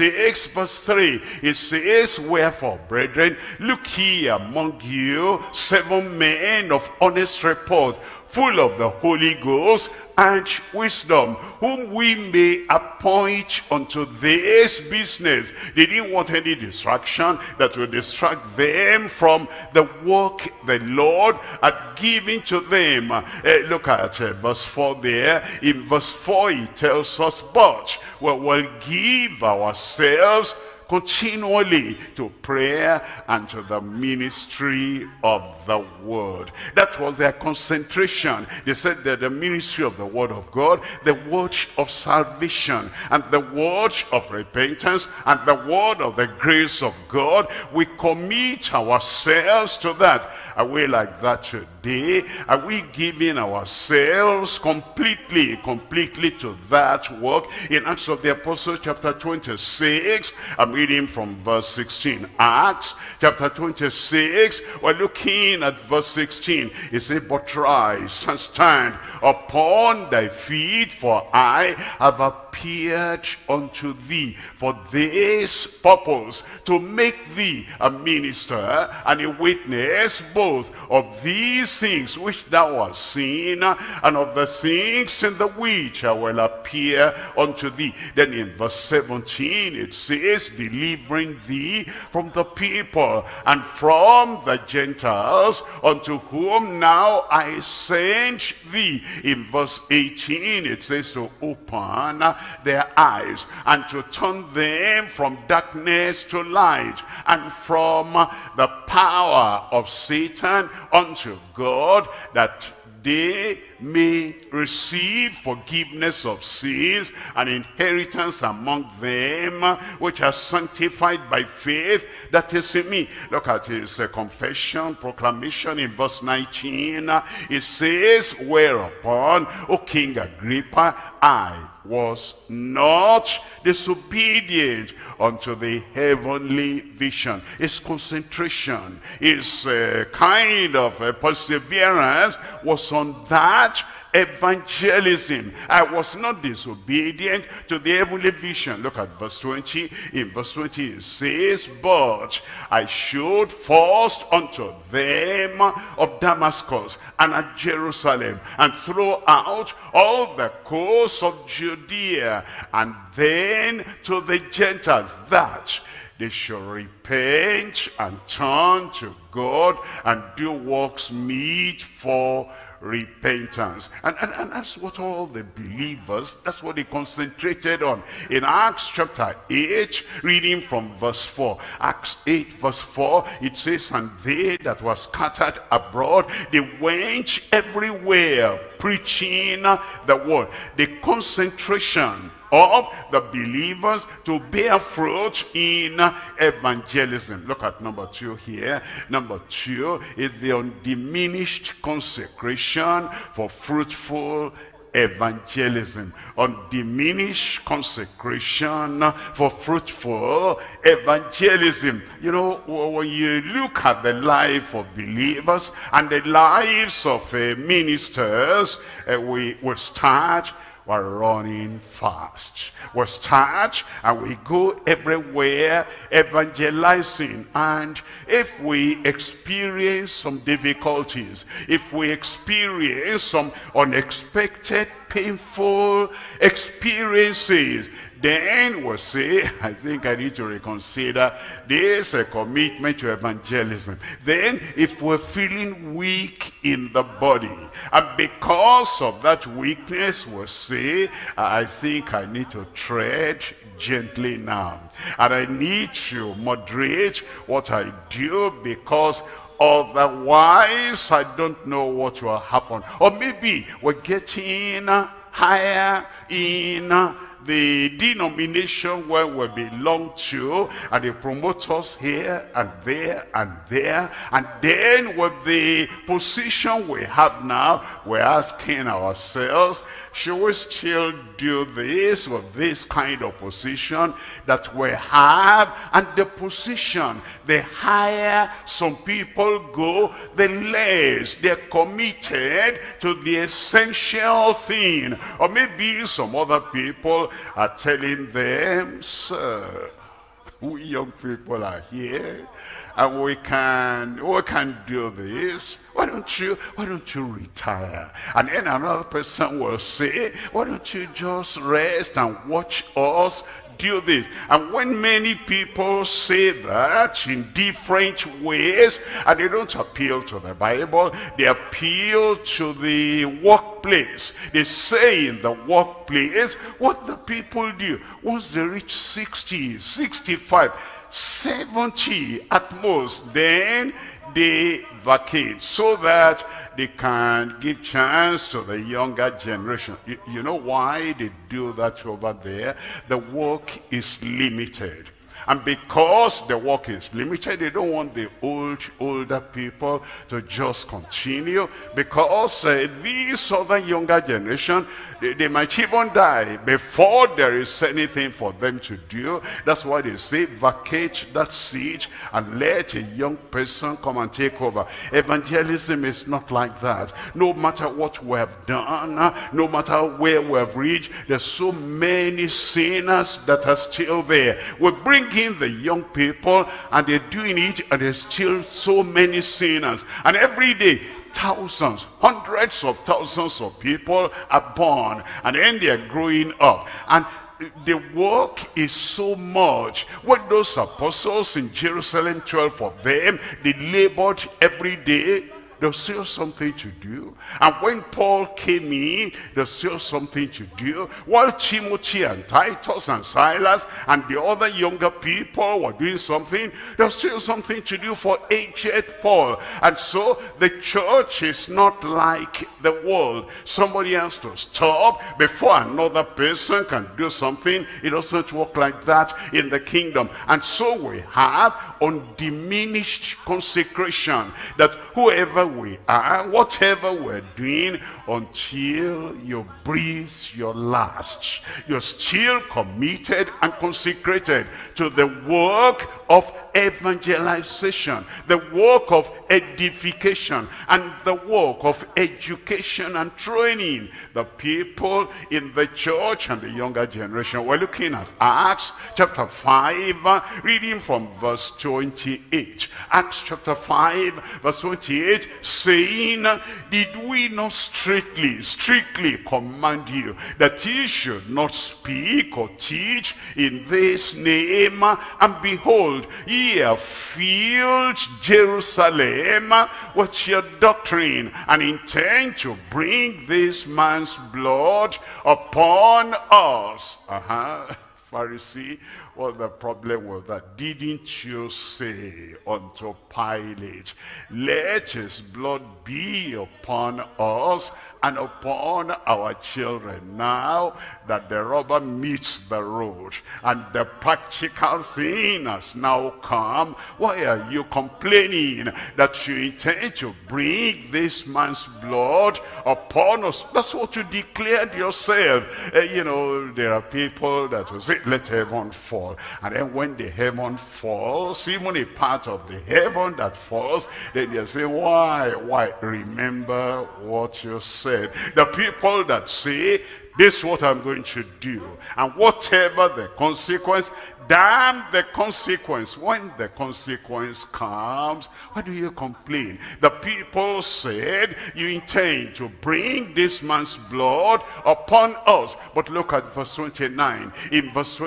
6 verse 3, it says, wherefore, brethren, look ye among you 7 men of honest report, full of the Holy Ghost and wisdom, whom we may appoint unto this business. They didn't want any distraction that would distract them from the work the Lord had given to them. Look at verse 4 there. In verse 4 he tells us, but we will give ourselves continually to prayer and to the ministry of the word. That was their concentration. They said that the ministry of the word of God, the word of salvation, and the word of repentance, and the word of the grace of God, we commit ourselves to that. Are we like that today? Are we giving ourselves completely to that work? In Acts of the Apostles chapter 26, I'm reading from verse 16. Acts chapter 26, we're looking at verse 16. It says, but rise and stand upon thy feet, for I have appeared unto thee for this purpose, to make thee a minister and a witness both of these things which thou hast seen, and of the things in the which I will appear unto thee. Then in verse 17 it says, delivering thee from the people and from the Gentiles, unto whom now I send thee. In verse 18 it says, to open their eyes and to turn them from darkness to light, and from the power of Satan unto God, that they may receive forgiveness of sins and inheritance among them which are sanctified by faith that is in me. Look at his confession, proclamation in verse 19. It says, whereupon, O King Agrippa, I, was not disobedient unto the heavenly vision. His concentration, his kind of perseverance was on that evangelism. I was not disobedient to the heavenly vision. Look at verse 20. In verse 20 it says, but I showed first unto them of Damascus and at Jerusalem and throughout all the coasts of Judea, and then to the Gentiles, that they shall repent and turn to God and do works meet for repentance. And that's what all the believers, that's what they concentrated on. In Acts chapter 8, reading from verse 4. Acts 8 verse 4, it says, and they that were scattered abroad, they went everywhere preaching the word. The concentration of the believers to bear fruit in evangelism. Look at number 2 here. Number 2 is the undiminished consecration for fruitful evangelism. Undiminished consecration for fruitful evangelism. You know, when you look at the life of believers and the lives of ministers, we start, we're running fast. We start and we go everywhere evangelizing. And if we experience some difficulties, if we experience some unexpected, painful experiences, then we'll say, I think I need to reconsider this commitment to evangelism. Then if we're feeling weak in the body, and because of that weakness, we'll say, I think I need to tread gently now. And I need to moderate what I do, because otherwise I don't know what will happen. Or maybe we're getting higher in the denomination where we belong to, and they promote us here and there and there, and then with the position we have now, we're asking ourselves, should we still do this with this kind of position that we have? And the position, the higher some people go, the less they're committed to the essential thing. Or maybe some other people are telling them, sir, we young people are here and we can do this. Why don't you retire? And then another person will say, why don't you just rest and watch us do this? And when many people say that in different ways, and they don't appeal to the Bible, they appeal to the workplace. They say in the workplace what the people do. Once they reach 60, 65, 70 at most, then they vacate so that they can give chance to the younger generation. You know why they do that over there? The work is limited. And because the work is limited, they don't want the older people to just continue, because these other younger generation, they might even die before there is anything for them to do. That's why they say, vacate that seat and let a young person come and take over. Evangelism is not like that. No matter what we have done, no matter where we have reached, there's so many sinners that are still there. We bring in the young people and they're doing it, and there's still so many sinners. And every day, thousands, hundreds of thousands of people are born, and then they're growing up. And the work is so much. What those apostles in Jerusalem, 12 of them, they labored every day. There's still something to do. And when Paul came in, there's still something to do. While Timothy and Titus and Silas and the other younger people were doing something, there's still something to do for aged Paul. And so the church is not like the world. Somebody has to stop before another person can do something. It doesn't work like that in the kingdom. And so we have undiminished consecration, that whoever wherever we are, whatever we're doing, until you breathe your last. You're still committed and consecrated to the work of evangelization, the work of edification, and the work of education and training the people in the church and the younger generation. We're looking at Acts chapter 5, reading from verse 28. Acts chapter 5, verse 28, saying, did we not strictly command you that ye should not speak or teach in this name? And behold, ye have filled Jerusalem with your doctrine, and intend to bring this man's blood upon us. Pharisee, what the problem was that? Didn't you say unto Pilate, let his blood be upon us and upon our children? Now that the rubber meets the road and the practical thing has now come, why are you complaining that you intend to bring this man's blood upon us? That's what you declared yourself. There are people that will say, let heaven fall. And then when the heaven falls, even a part of the heaven that falls, then they say, why? Remember what you said. The people that say, this is what I'm going to do, and whatever the consequence, damn the consequence. When the consequence comes, why do you complain? The people said, you intend to bring this man's blood upon us. But look at verse 29. In verse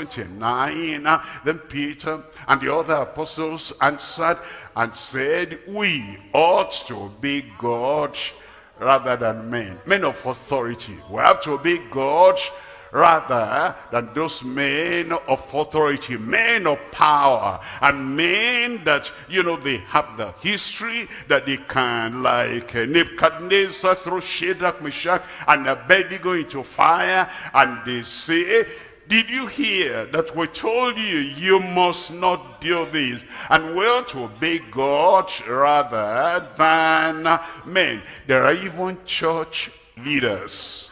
29, then Peter and the other apostles answered and said, we ought to obey God rather than men of authority. We have to obey God rather than those men of authority, men of power, and men that, they have the history that they can, like Nebuchadnezzar, throw Shadrach, Meshach, and Abednego into fire, and they say, did you hear that we told you, you must not do this? And we're to obey God rather than men. There are even church leaders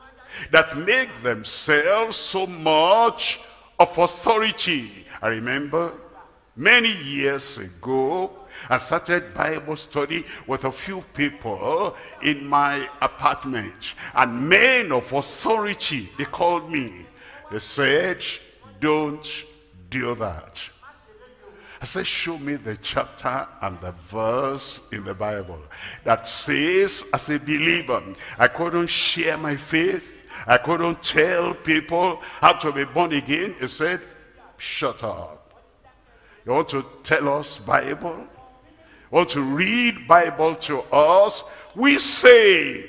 that make themselves so much of authority. I remember many years ago, I started Bible study with a few people in my apartment. And men of authority, they called me. They said, don't do that. I said, show me the chapter and the verse in the Bible that says, as a believer, I couldn't share my faith. I couldn't tell people how to be born again. He said, shut up. You want to tell us Bible? You want to read Bible to us? We say,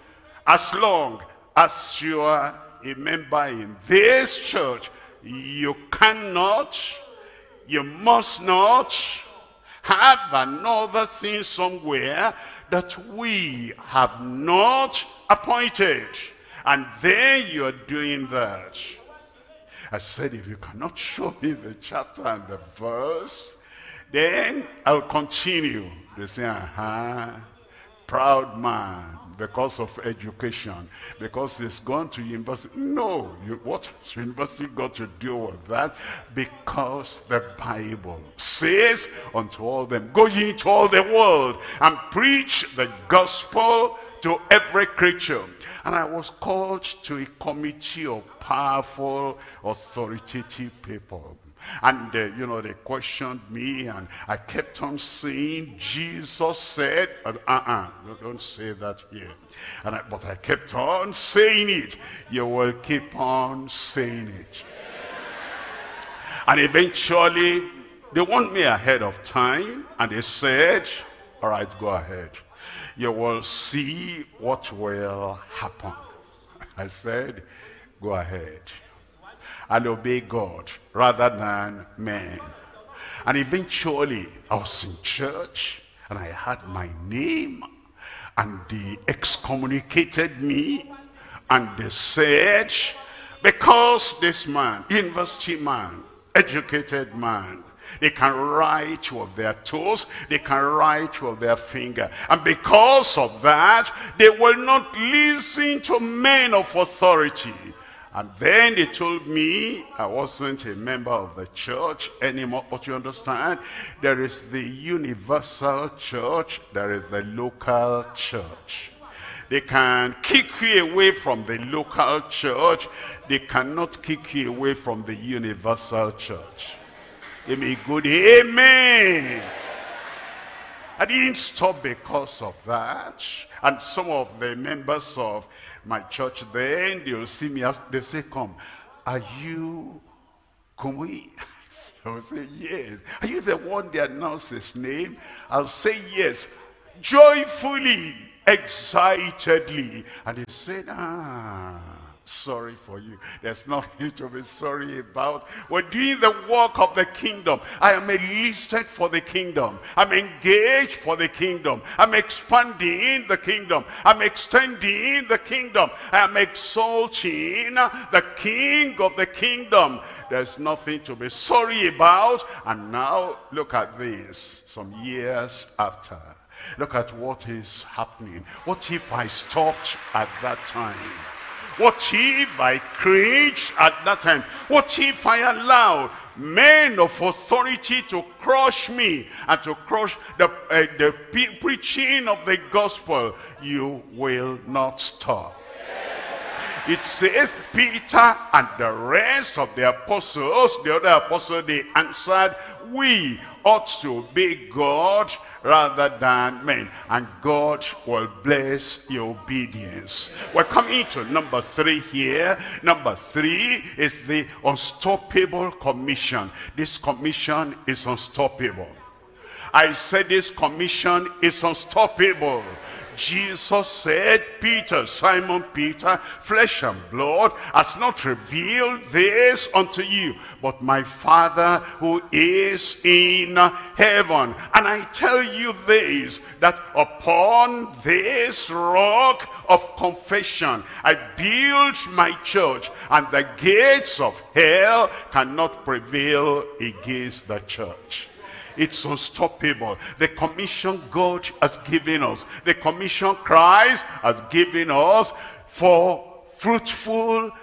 as long as you are a member in this church, you cannot, you must not have another thing somewhere that we have not appointed, and then you're doing that. I said, if you cannot show me the chapter and the verse, then I'll continue. They say, proud man, because of education, because he's gone to university. No, what has university got to do with that? Because the Bible says unto all them, go ye into all the world and preach the gospel to every creature. And I was called to a committee of powerful, authoritative people. And they questioned me, and I kept on saying, Jesus said, don't say that here. But I kept on saying it. You will keep on saying it. And eventually, they want me ahead of time, and they said, all right, go ahead. You will see what will happen. I said, go ahead. I'll obey God rather than men. And eventually, I was in church, and I had my name, and they excommunicated me, and they said, because this man, university man, educated man. They can write with their toes. They can write with their finger. And because of that, they will not listen to men of authority. And then they told me I wasn't a member of the church anymore. But you understand, there is the universal church. There is the local church. They can kick you away from the local church. They cannot kick you away from the universal church. Give me a good amen. I didn't stop because of that. And some of the members of my church then, they'll see me out, they'll say, come, are you Kunwi? I will say, yes. Are you the one that announced his name? I'll say, yes. Joyfully, excitedly. And he said, sorry for you. There's nothing to be sorry about. We're doing the work of the kingdom. I am enlisted for the kingdom. I'm engaged for the kingdom. I'm expanding the kingdom. I'm extending the kingdom. I am exalting the king of the kingdom. There's nothing to be sorry about. And now look at this, some years after. Look at what is happening. What if I stopped at that time? What if I cringed at that time? What if I allowed men of authority to crush me and to crush the preaching of the gospel? You will not stop. It says Peter and the rest of the apostles, the other apostles, they answered, we ought to obey God rather than men, and God will bless your obedience. We're coming to number 3 here. Number 3 is the unstoppable commission. This commission is unstoppable. I said this commission is unstoppable. Jesus said, Peter, Simon Peter, flesh and blood has not revealed this unto you, but my Father who is in heaven. And I tell you this, that upon this rock of confession I build my church, and the gates of hell cannot prevail against the church. It's unstoppable. The commission God has given us, the commission Christ has given us for fruitful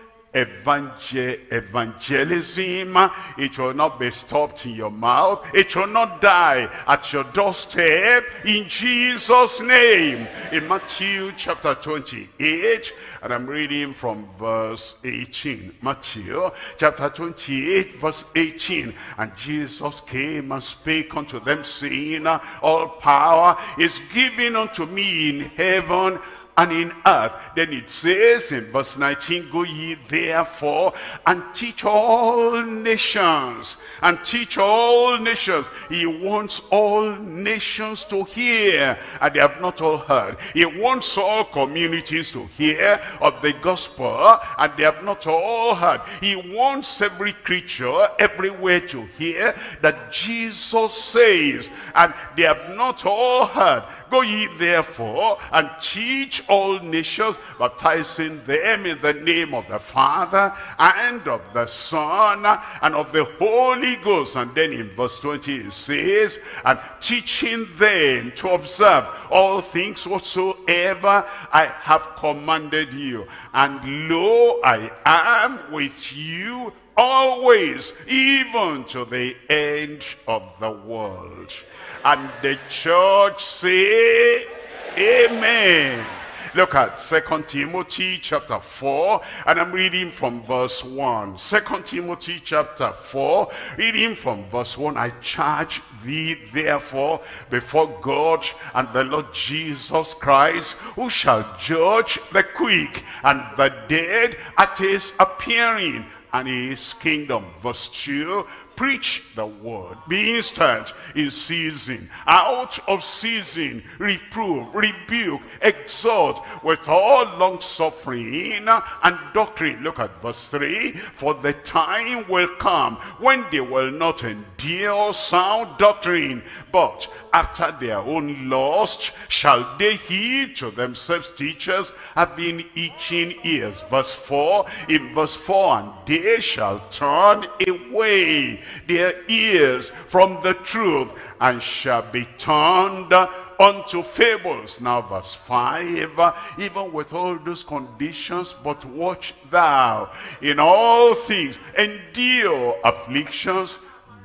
evangelism. It will not be stopped in your mouth. It will not die at your doorstep, in Jesus' name. In Matthew chapter 28, and I'm reading from verse 18. Matthew chapter 28 verse 18. And Jesus came and spake unto them, saying, all power is given unto me in heaven and in earth. Then it says in verse 19, go ye therefore and teach all nations. And teach all nations. He wants all nations to hear, and they have not all heard. He wants all communities to hear of the gospel, and they have not all heard. He wants every creature everywhere to hear that Jesus saves, and they have not all heard. Go ye therefore and teach all nations, baptizing them in the name of the Father and of the Son and of the Holy Ghost. And then in verse 20 it says, and teaching them to observe all things whatsoever I have commanded you. And lo, I am with you always, even to the end of the world. And the church say, amen. Look at 2 Timothy chapter 4, and I'm reading from verse 1. 2 Timothy chapter 4, reading from verse 1. I charge thee therefore before God and the Lord Jesus Christ, who shall judge the quick and the dead at his appearing and his kingdom. Verse 2, preach the word. Be instant in season, out of season, reprove, rebuke, exhort with all long suffering and doctrine. Look at verse 3. For the time will come when they will not endure sound doctrine, but after their own lust shall they heed to themselves teachers, having itching ears. Verse 4. In verse 4, and they shall turn away their ears from the truth, and shall be turned unto fables. Now verse 5, even with all those conditions, but watch thou in all things, endure afflictions,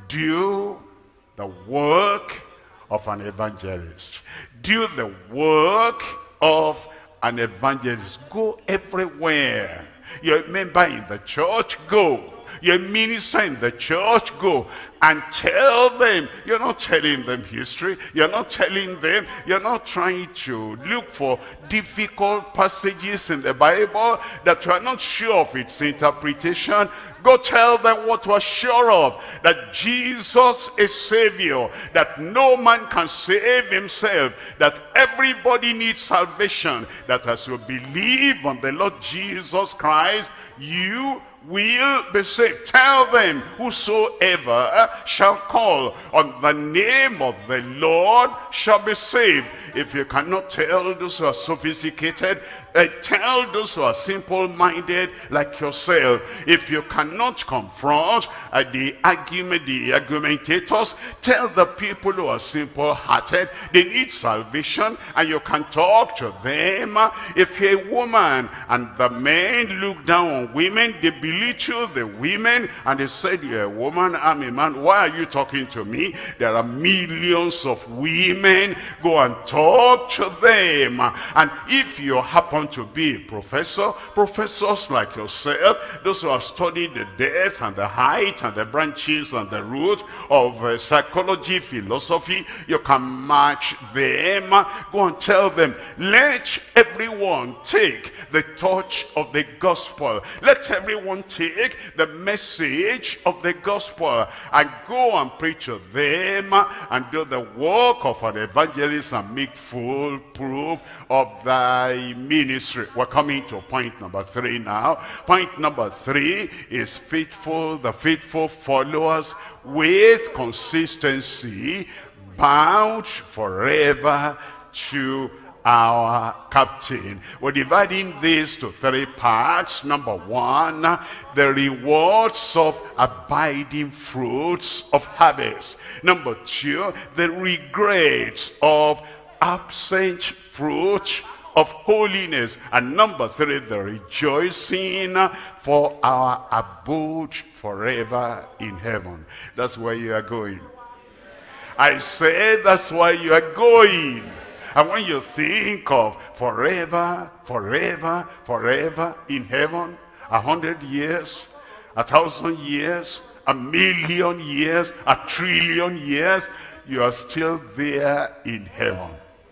do the work of an evangelist. Do the work of an evangelist. Go everywhere. You're a member in the church, go. You're a minister in the church, go. And tell them. You're not telling them history. You're not telling them. You're not trying to look for difficult passages in the Bible that you are not sure of its interpretation. Go tell them what we're sure of, that Jesus is Savior, that no man can save himself, that everybody needs salvation, that as you believe on the Lord Jesus Christ, you will be saved. Tell them, whosoever shall call on the name of the Lord shall be saved. If you cannot tell those who are sophisticated, tell those who are simple-minded like yourself. If you cannot confront the argumentators, tell the people who are simple-hearted they need salvation, and you can talk to them. If you're a woman and the men look down on women, they belittle the women, and they said, you're a woman, I'm a man, why are you talking to me? There are millions of women. Go and talk to them. And if you happen to be a professor, professors like yourself, those who have studied the depth and the height and the branches and the root of psychology, philosophy, you can match them. Go and tell them, let everyone take the touch of the gospel. Let everyone take the message of the gospel and go and preach to them and do the work of an evangelist and make full proof of thy ministry. We're coming to point number 3 now. Point number 3 is faithful, the faithful followers with consistency, bound forever to our captain. We're dividing this to 3 parts. Number 1, the rewards of abiding fruits of harvest. Number 2, the regrets of absent fruit of holiness. And number 3, the rejoicing for our abode forever in heaven. That's where you are going. I said that's where you are going. And when you think of forever, forever, forever in heaven, 100 years, 1,000 years, 1,000,000 years, 1,000,000,000,000 years, you are still there in heaven,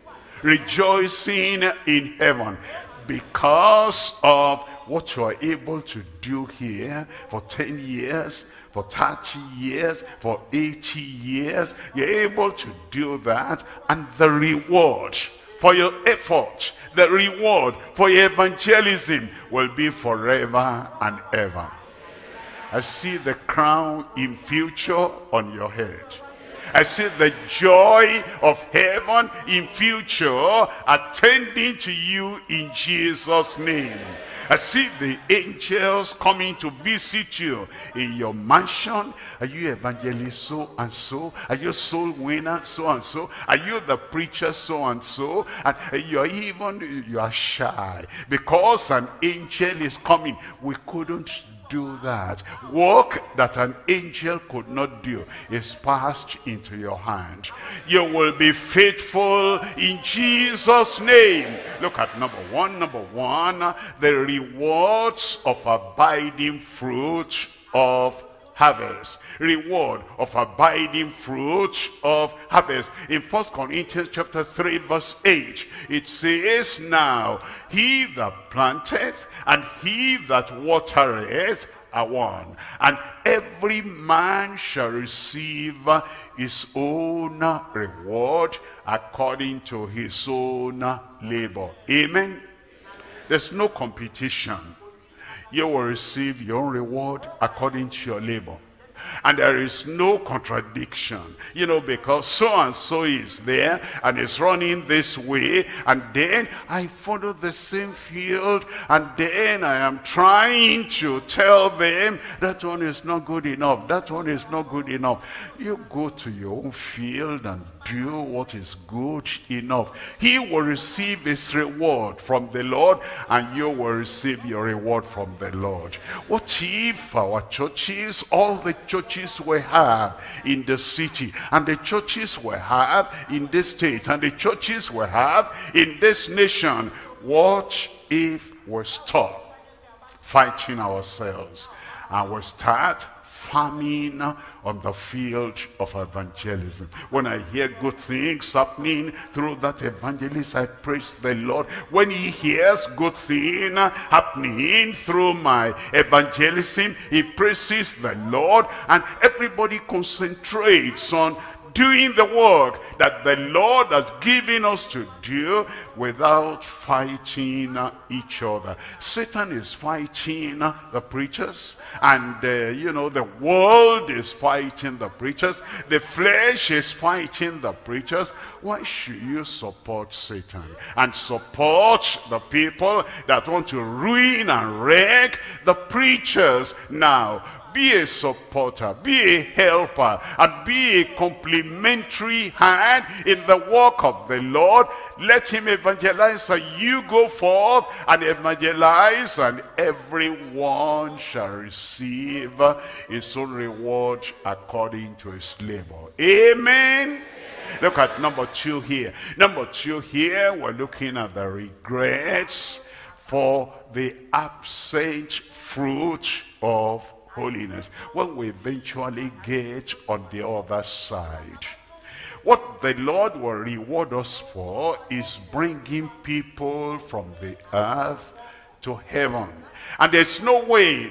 rejoicing in heaven because of what you are able to do here for 10 years, for 30 years, for 80 years. You're able to do that, and the reward for your effort, the reward for your evangelism will be forever and ever. I see the crown in future on your head. I see the joy of heaven in future attending to you in Jesus' name. I see the angels coming to visit you in your mansion. Are you evangelist so and so? Are you soul winner so and so? Are you the preacher so and so? And you are shy because an angel is coming. We couldn't do that. Work that an angel could not do is passed into your hand. You will be faithful in Jesus' name. Look at number one, the rewards of abiding fruit of harvest. Reward of abiding fruit of harvest. In 1 Corinthians chapter 3 verse 8, it says, now he that planteth and he that watereth are one. And every man shall receive his own reward according to his own labor. Amen. There's no competition. You will receive your own reward according to your labor. And there is no contradiction, you know, because so-and-so is there and is running this way, and then I follow the same field, and then I am trying to tell them that one is not good enough, that one is not good enough. You go to your own field and do what is good enough. He will receive his reward from the Lord, and you will receive your reward from the Lord. What if our churches, all the churches we have in the city, and the churches we have in this state, and the churches we have in this nation, what if we stop fighting ourselves and we start farming on the field of evangelism? When I hear good things happening through that evangelist, I praise the Lord. When he hears good thing happening through my evangelism, he praises the Lord, and everybody concentrates on doing the work that the Lord has given us to do without fighting each other. Satan is fighting the preachers, and you know, the world is fighting the preachers. The flesh is fighting the preachers. Why should you support Satan and support the people that want to ruin and wreck the preachers? Now, be a supporter, be a helper, and be a complimentary hand in the work of the Lord. Let him evangelize, and you go forth and evangelize, and everyone shall receive his own reward according to his labor. Amen. Look at number 2 here. Number 2 here, we're looking at the regrets for the absent fruit of holiness. When we eventually get on the other side, what the Lord will reward us for is bringing people from the earth to heaven. And there's no way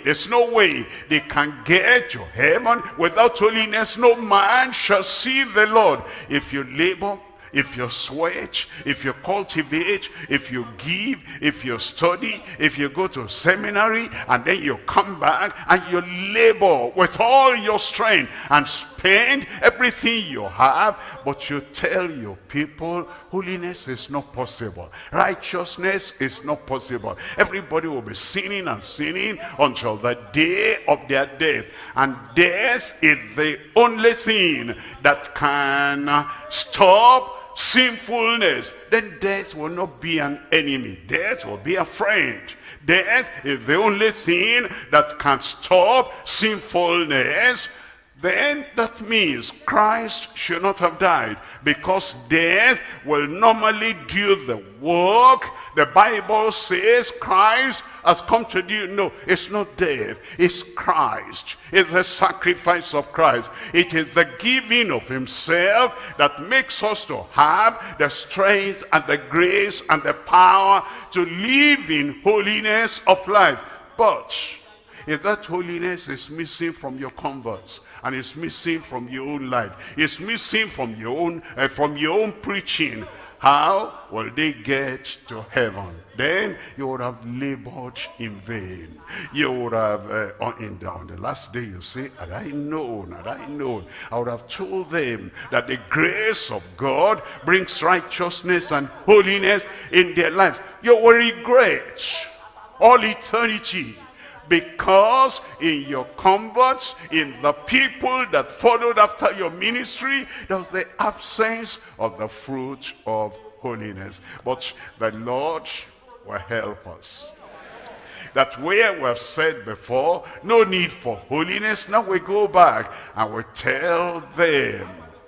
they can get to heaven without holiness. No man shall see the Lord. If you labor, if you sweat, if you cultivate, if you give, if you study, if you go to seminary, and then you come back and you labor with all your strength and spend everything you have, but you tell your people holiness is not possible, righteousness is not possible, everybody will be sinning and sinning until the day of their death. And death is the only thing that can stop sinfulness. Then death will not be an enemy, death will be a friend. Death is the only thing that can stop sinfulness. Then that means Christ should not have died, because death will normally do the work. The Bible says Christ has come to do. No, it's not death, it's Christ. It's the sacrifice of Christ. It is the giving of himself that makes us to have the strength and the grace and the power to live in holiness of life. But if that holiness is missing from your converts, and it's missing from your own life, it's missing from your own preaching, how will they get to heaven? Then you would have labored in vain. You would have, on the last day you say, had I known, I would have told them that the grace of God brings righteousness and holiness in their lives. You will regret all eternity, because in your converts, in the people that followed after your ministry, there was the absence of the fruit of holiness. But the Lord will help us. That where we have said before, no need for holiness, now we go back and we tell them,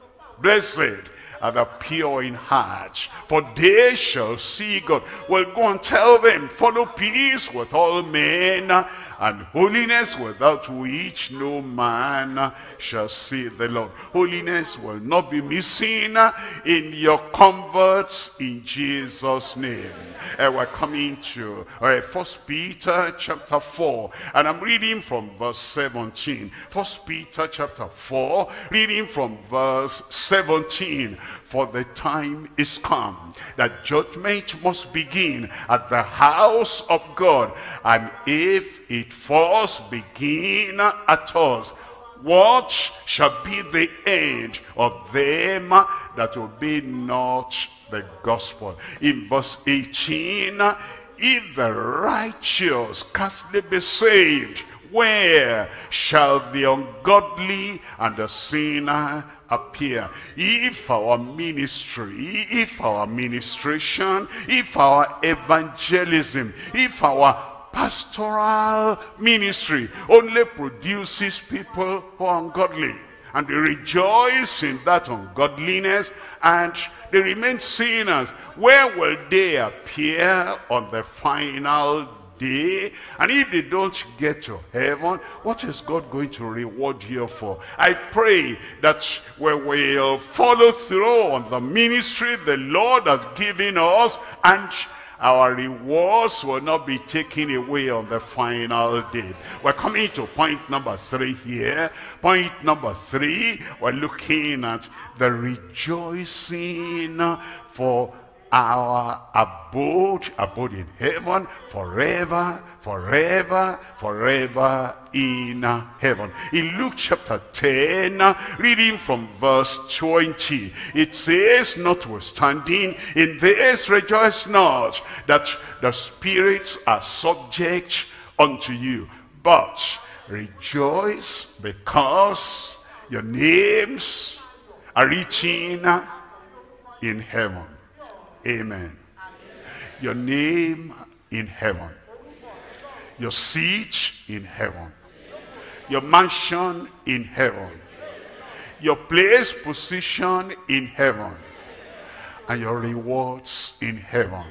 blessed are the pure in heart, for they shall see God. We'll go and tell them, follow peace with all men and holiness without which no man shall see the Lord. Holiness will not be missing in your converts in Jesus' name. We're coming to 1 Peter chapter 4, and I'm reading from verse 17. 1 Peter chapter 4, reading from verse 17. For the time is come that judgment must begin at the house of God, and if it first begin at us, what shall be the end of them that obey not the gospel? In verse 18, if the righteous scarcely be saved, where shall the ungodly and the sinner appear? If our ministry, if our ministration, if our evangelism, if our pastoral ministry only produces people who are ungodly, and they rejoice in that ungodliness, and they remain sinners, where will they appear on the final day? And if they don't get to heaven, what is God going to reward you for? I pray that we will follow through on the ministry the Lord has given us, and our rewards will not be taken away on the final day. We're coming to point number 3 here. Point number 3, we're looking at the rejoicing for our abode in heaven, forever, forever, forever in heaven. In Luke chapter 10, reading from verse 20, it says, notwithstanding, in this rejoice not, that the spirits are subject unto you, but rejoice because your names are written in heaven. Amen. Your name in heaven. Your seat in heaven. Your mansion in heaven. Your place, position in heaven. And your rewards in heaven.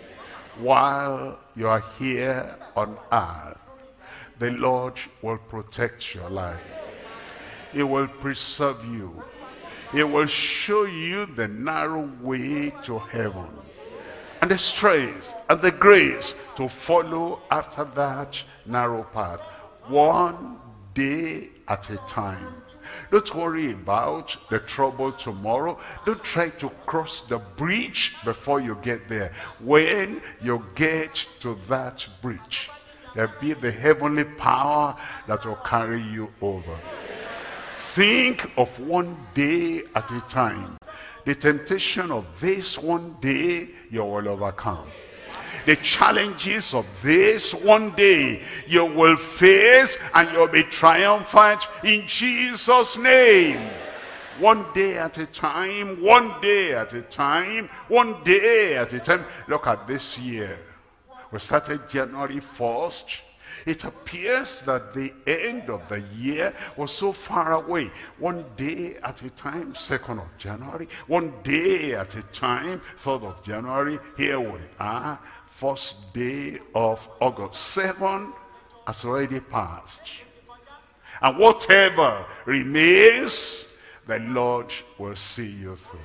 While you are here on earth, the Lord will protect your life. He will preserve you. He will show you the narrow way to heaven, and the strength and the grace to follow after that narrow path, one day at a time. Don't worry about the trouble tomorrow. Don't try to cross the bridge before you get there. When you get to that bridge, there'll be the heavenly power that will carry you over. Think of one day at a time. The temptation of this one day, you will overcome. The challenges of this one day, you will face, and you'll be triumphant in Jesus' name. One day at a time, one day at a time, one day at a time. Look at this year. We started January 1st. It appears that the end of the year was so far away. One day at a time, 2nd of January. One day at a time, 3rd of January. Here we are, 1st day of August. 7 has already passed. And whatever remains, the Lord will see you through.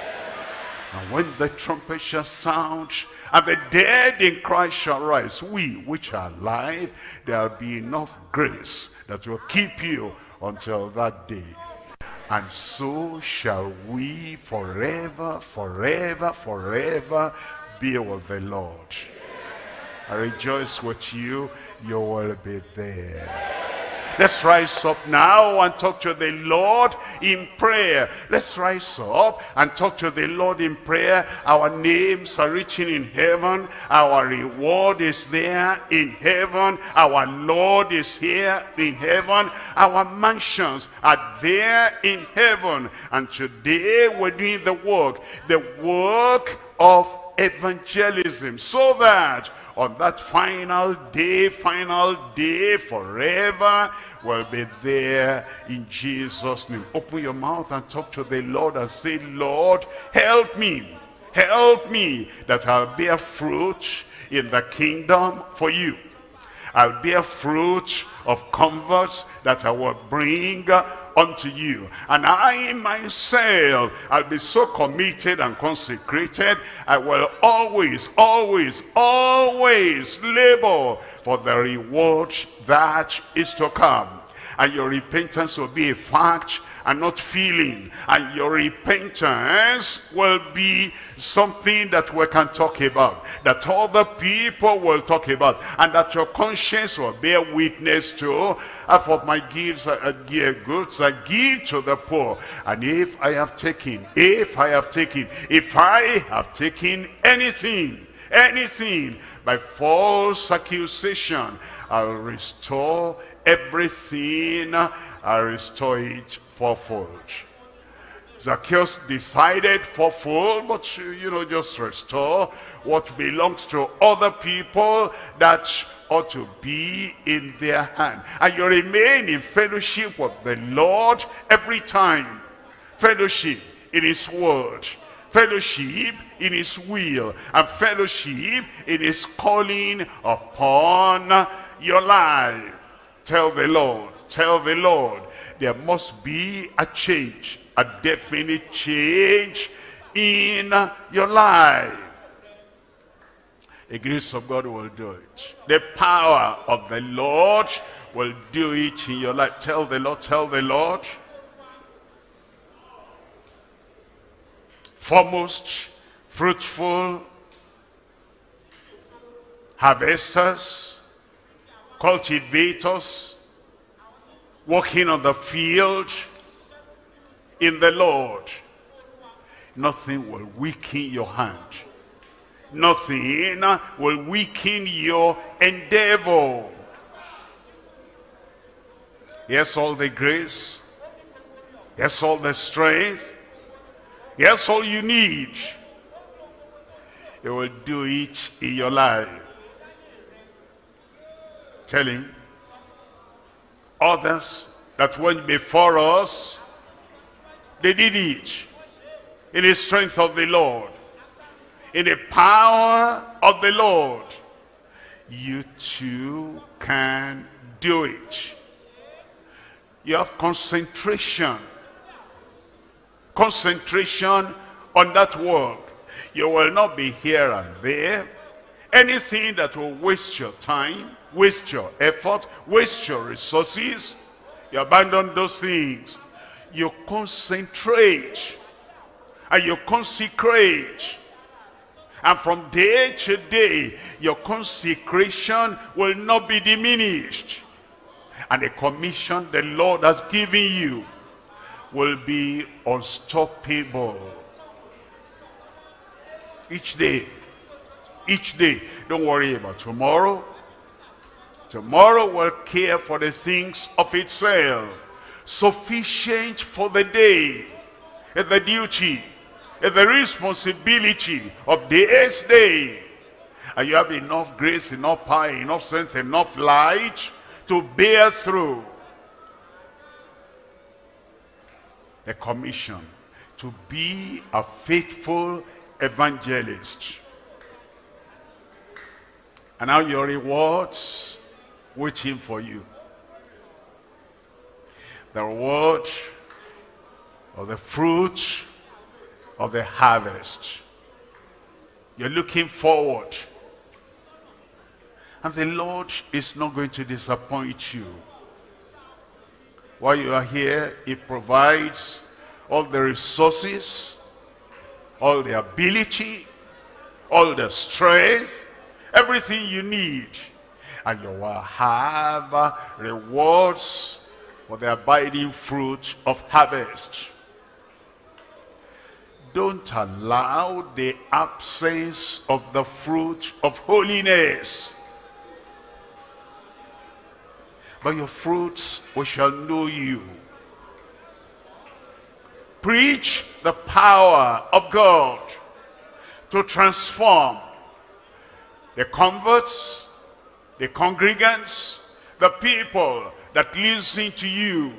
And when the trumpet shall sound, and the dead in Christ shall rise, we which are alive, there will be enough grace that will keep you until that day. And so shall we forever, forever, forever be with the Lord. I rejoice with you. You will be there. Let's rise up now and talk to the Lord in prayer. Let's rise up and talk to the Lord in prayer. Our names are written in heaven. Our reward is there in heaven. Our Lord is here in heaven. Our mansions are there in heaven. And today we're doing the work of evangelism, so that on that final day forever, we'll be there in Jesus' name. Open your mouth and talk to the Lord and say, Lord, help me that I'll bear fruit in the kingdom for you. I'll bear fruit of converts that I will bring unto you. And I myself, I'll be so committed and consecrated, I will always, always, always labor for the reward that is to come. And your repentance will be a fact and not feeling. And your repentance will be something that we can talk about, that other people will talk about, and that your conscience will bear witness to. Half of my gifts I give goods, I give to the poor. And if I have taken anything by false accusation, I'll restore everything. I'll restore it fourfold. Zacchaeus decided fourfold, but just restore what belongs to other people that ought to be in their hand. And you remain in fellowship with the Lord every time. Fellowship in his word, fellowship in his will, and fellowship in his calling upon your life. Tell the Lord, there must be a change, a definite change in your life. The grace of God will do it. The power of the Lord will do it in your life. Tell the Lord. Foremost, fruitful harvesters, cultivators, walking on the field in the Lord. Nothing will weaken your hand. Nothing will weaken your endeavor. Yes, all the grace. Yes, all the strength. Yes, all you need. He will do it in your life. Telling others that went before us, they did it in the strength of the Lord, in the power of the Lord. You too can do it. You have concentration on that work. You will not be here and there. Anything that will waste your time, waste your effort, waste your resources, you abandon those things. You concentrate and you consecrate. And from day to day, your consecration will not be diminished. And the commission the Lord has given you will be unstoppable. Each day. Don't worry about tomorrow. Tomorrow will care for the things of itself. Sufficient for the day is the duty, is the responsibility of this day. And you have enough grace, enough power, enough strength, enough light to bear through. A commission to be a faithful evangelist. And now your rewards waiting for you. The reward of the fruit of the harvest. You're looking forward. And the Lord is not going to disappoint you. While you are here, he provides all the resources, all the ability, all the strength, everything you need. And you will have rewards for the abiding fruit of harvest. Don't allow the absence of the fruit of holiness. By your fruits we shall know you. Preach the power of God to transform the converts, the congregants, the people that listen to you.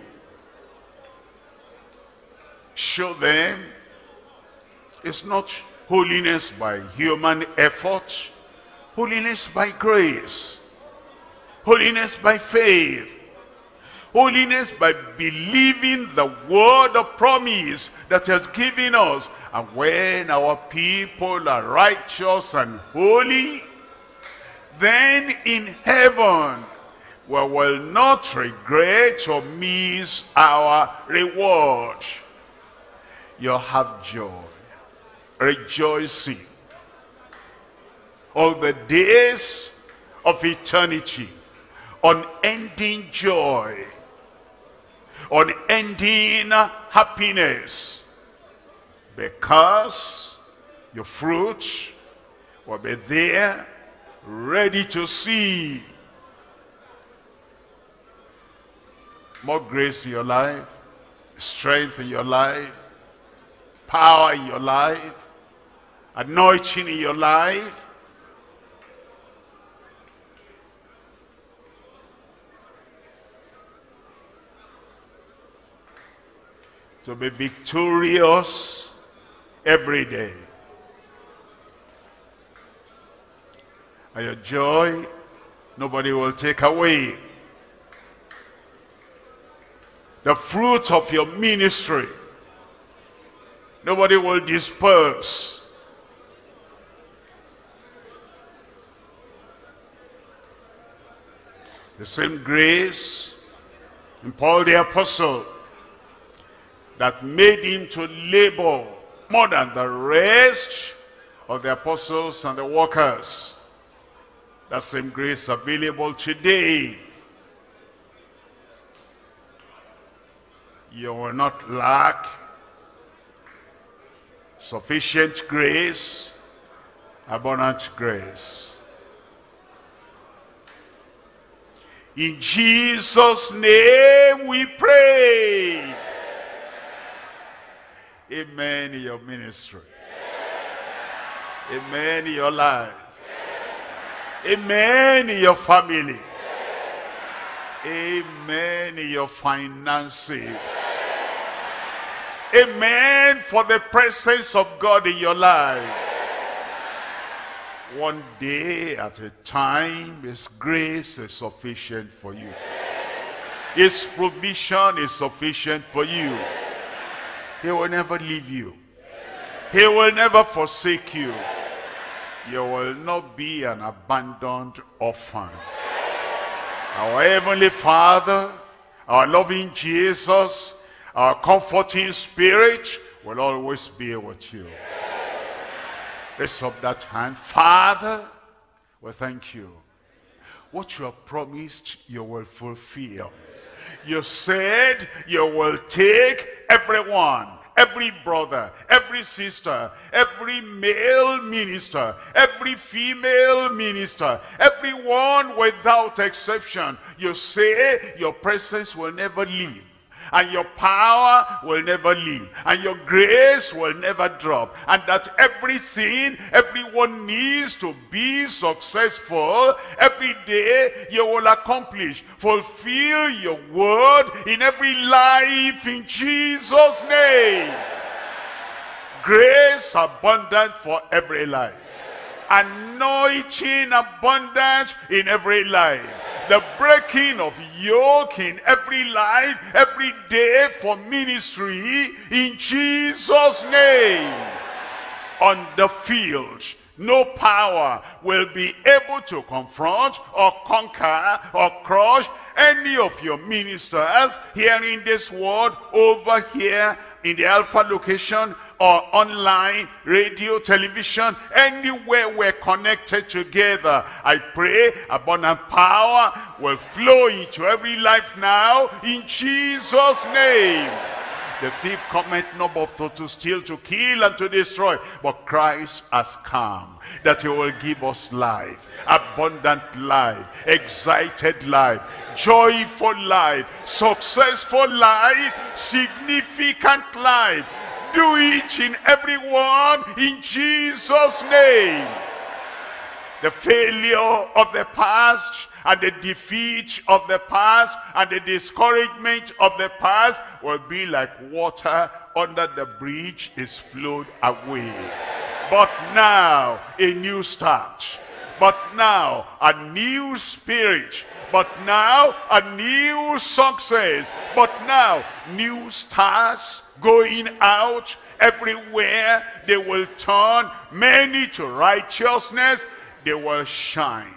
Show them it's not holiness by human effort, holiness by grace. Holiness by faith. Holiness by believing the word of promise that he has given us. And when our people are righteous and holy, then in heaven we will not regret or miss our reward. You'll have joy, rejoicing all the days of eternity, unending joy, unending happiness, because your fruit will be there, ready to see. More grace in your life, strength in your life, power in your life, anointing in your life. To be victorious every day. And your joy, nobody will take away. The fruit of your ministry, nobody will disperse. The same grace in Paul the Apostle that made him to labor more than the rest of the apostles and the workers. That same grace available today. You will not lack sufficient grace, abundant grace. In Jesus' name we pray. Amen in your ministry. Amen in your life. Amen in your family. Amen in your finances. Amen for the presence of God in your life. One day at a time, His grace is sufficient for you. His provision is sufficient for you. He will never leave you. He will never forsake you. You will not be an abandoned orphan. Our Heavenly Father, our loving Jesus, our comforting Spirit will always be with you. Raise up that hand. Father, we thank you. What you have promised, you will fulfill. You said you will take everyone, every brother, every sister, every male minister, every female minister, everyone without exception. You say your presence will never leave, and your power will never leave, and your grace will never drop, and that everything everyone needs to be successful every day you will accomplish. Fulfill your word in every life in Jesus' name. Grace abundant for every life. Anointing abundant in every life. The breaking of yoke in every life, every day for ministry in Jesus' name. On the field, no power will be able to confront or conquer or crush any of your ministers hearing this word over here in the Alpha location or online, radio, television, anywhere we're connected together. I pray abundant power will flow into every life now in Jesus' name. The thief cometh not but to steal, to kill, and to destroy. But Christ has come, that he will give us life, abundant life, excited life, joyful life, successful life, significant life. Do it in everyone in Jesus' name. The failure of the past and the defeat of the past and the discouragement of the past will be like water under the bridge is flowed away. But now a new start. But now a new spirit. But now a new success. But now new stars going out everywhere. They will turn many to righteousness. They will shine.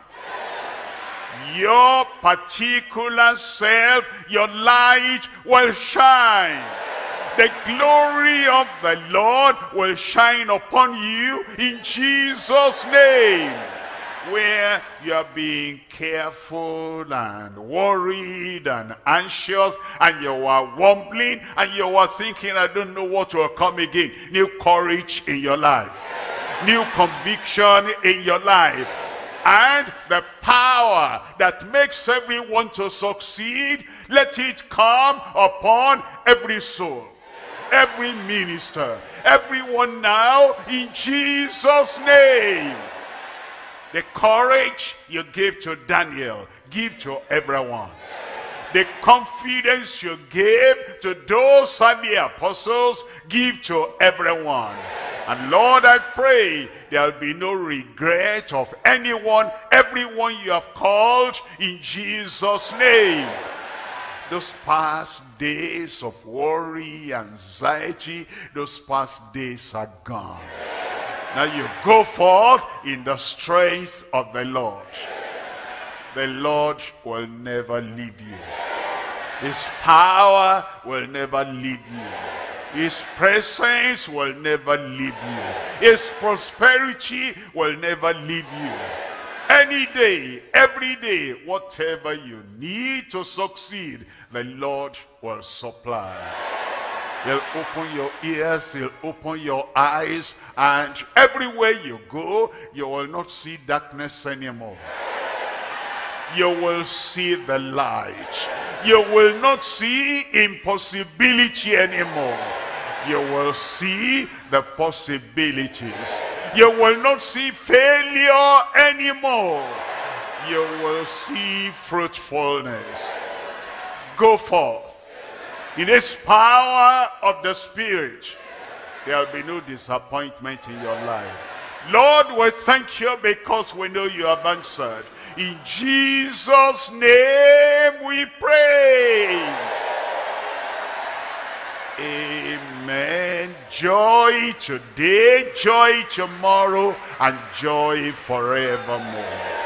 Your particular self, your light will shine. The glory of the Lord will shine upon you in Jesus' name. Where you are being careful and worried and anxious, and you are wumbling, and you are thinking, I don't know what will come again. New courage in your life. New conviction in your life. And the power that makes everyone to succeed, let it come upon every soul, every minister, everyone now in Jesus' name. The courage you gave to Daniel, give to everyone. The confidence you gave to those early apostles, give to everyone. And Lord, I pray there will be no regret of anyone, everyone you have called in Jesus' name. Those past days of worry, anxiety, those past days are gone. Now you go forth in the strength of the Lord. The Lord will never leave you. His power will never leave you. His presence will never leave you. His prosperity will never leave you. Any day, every day, whatever you need to succeed, the Lord will supply. He'll open your ears, he'll open your eyes, and everywhere you go, you will not see darkness anymore. You will see the light. You will not see impossibility anymore. You will see the possibilities. You will not see failure anymore. You will see fruitfulness. Go forth. In this power of the Spirit, there will be no disappointment in your life. Lord, we thank you because we know you have answered. In Jesus' name we pray. Amen. Joy today, joy tomorrow, and joy forevermore.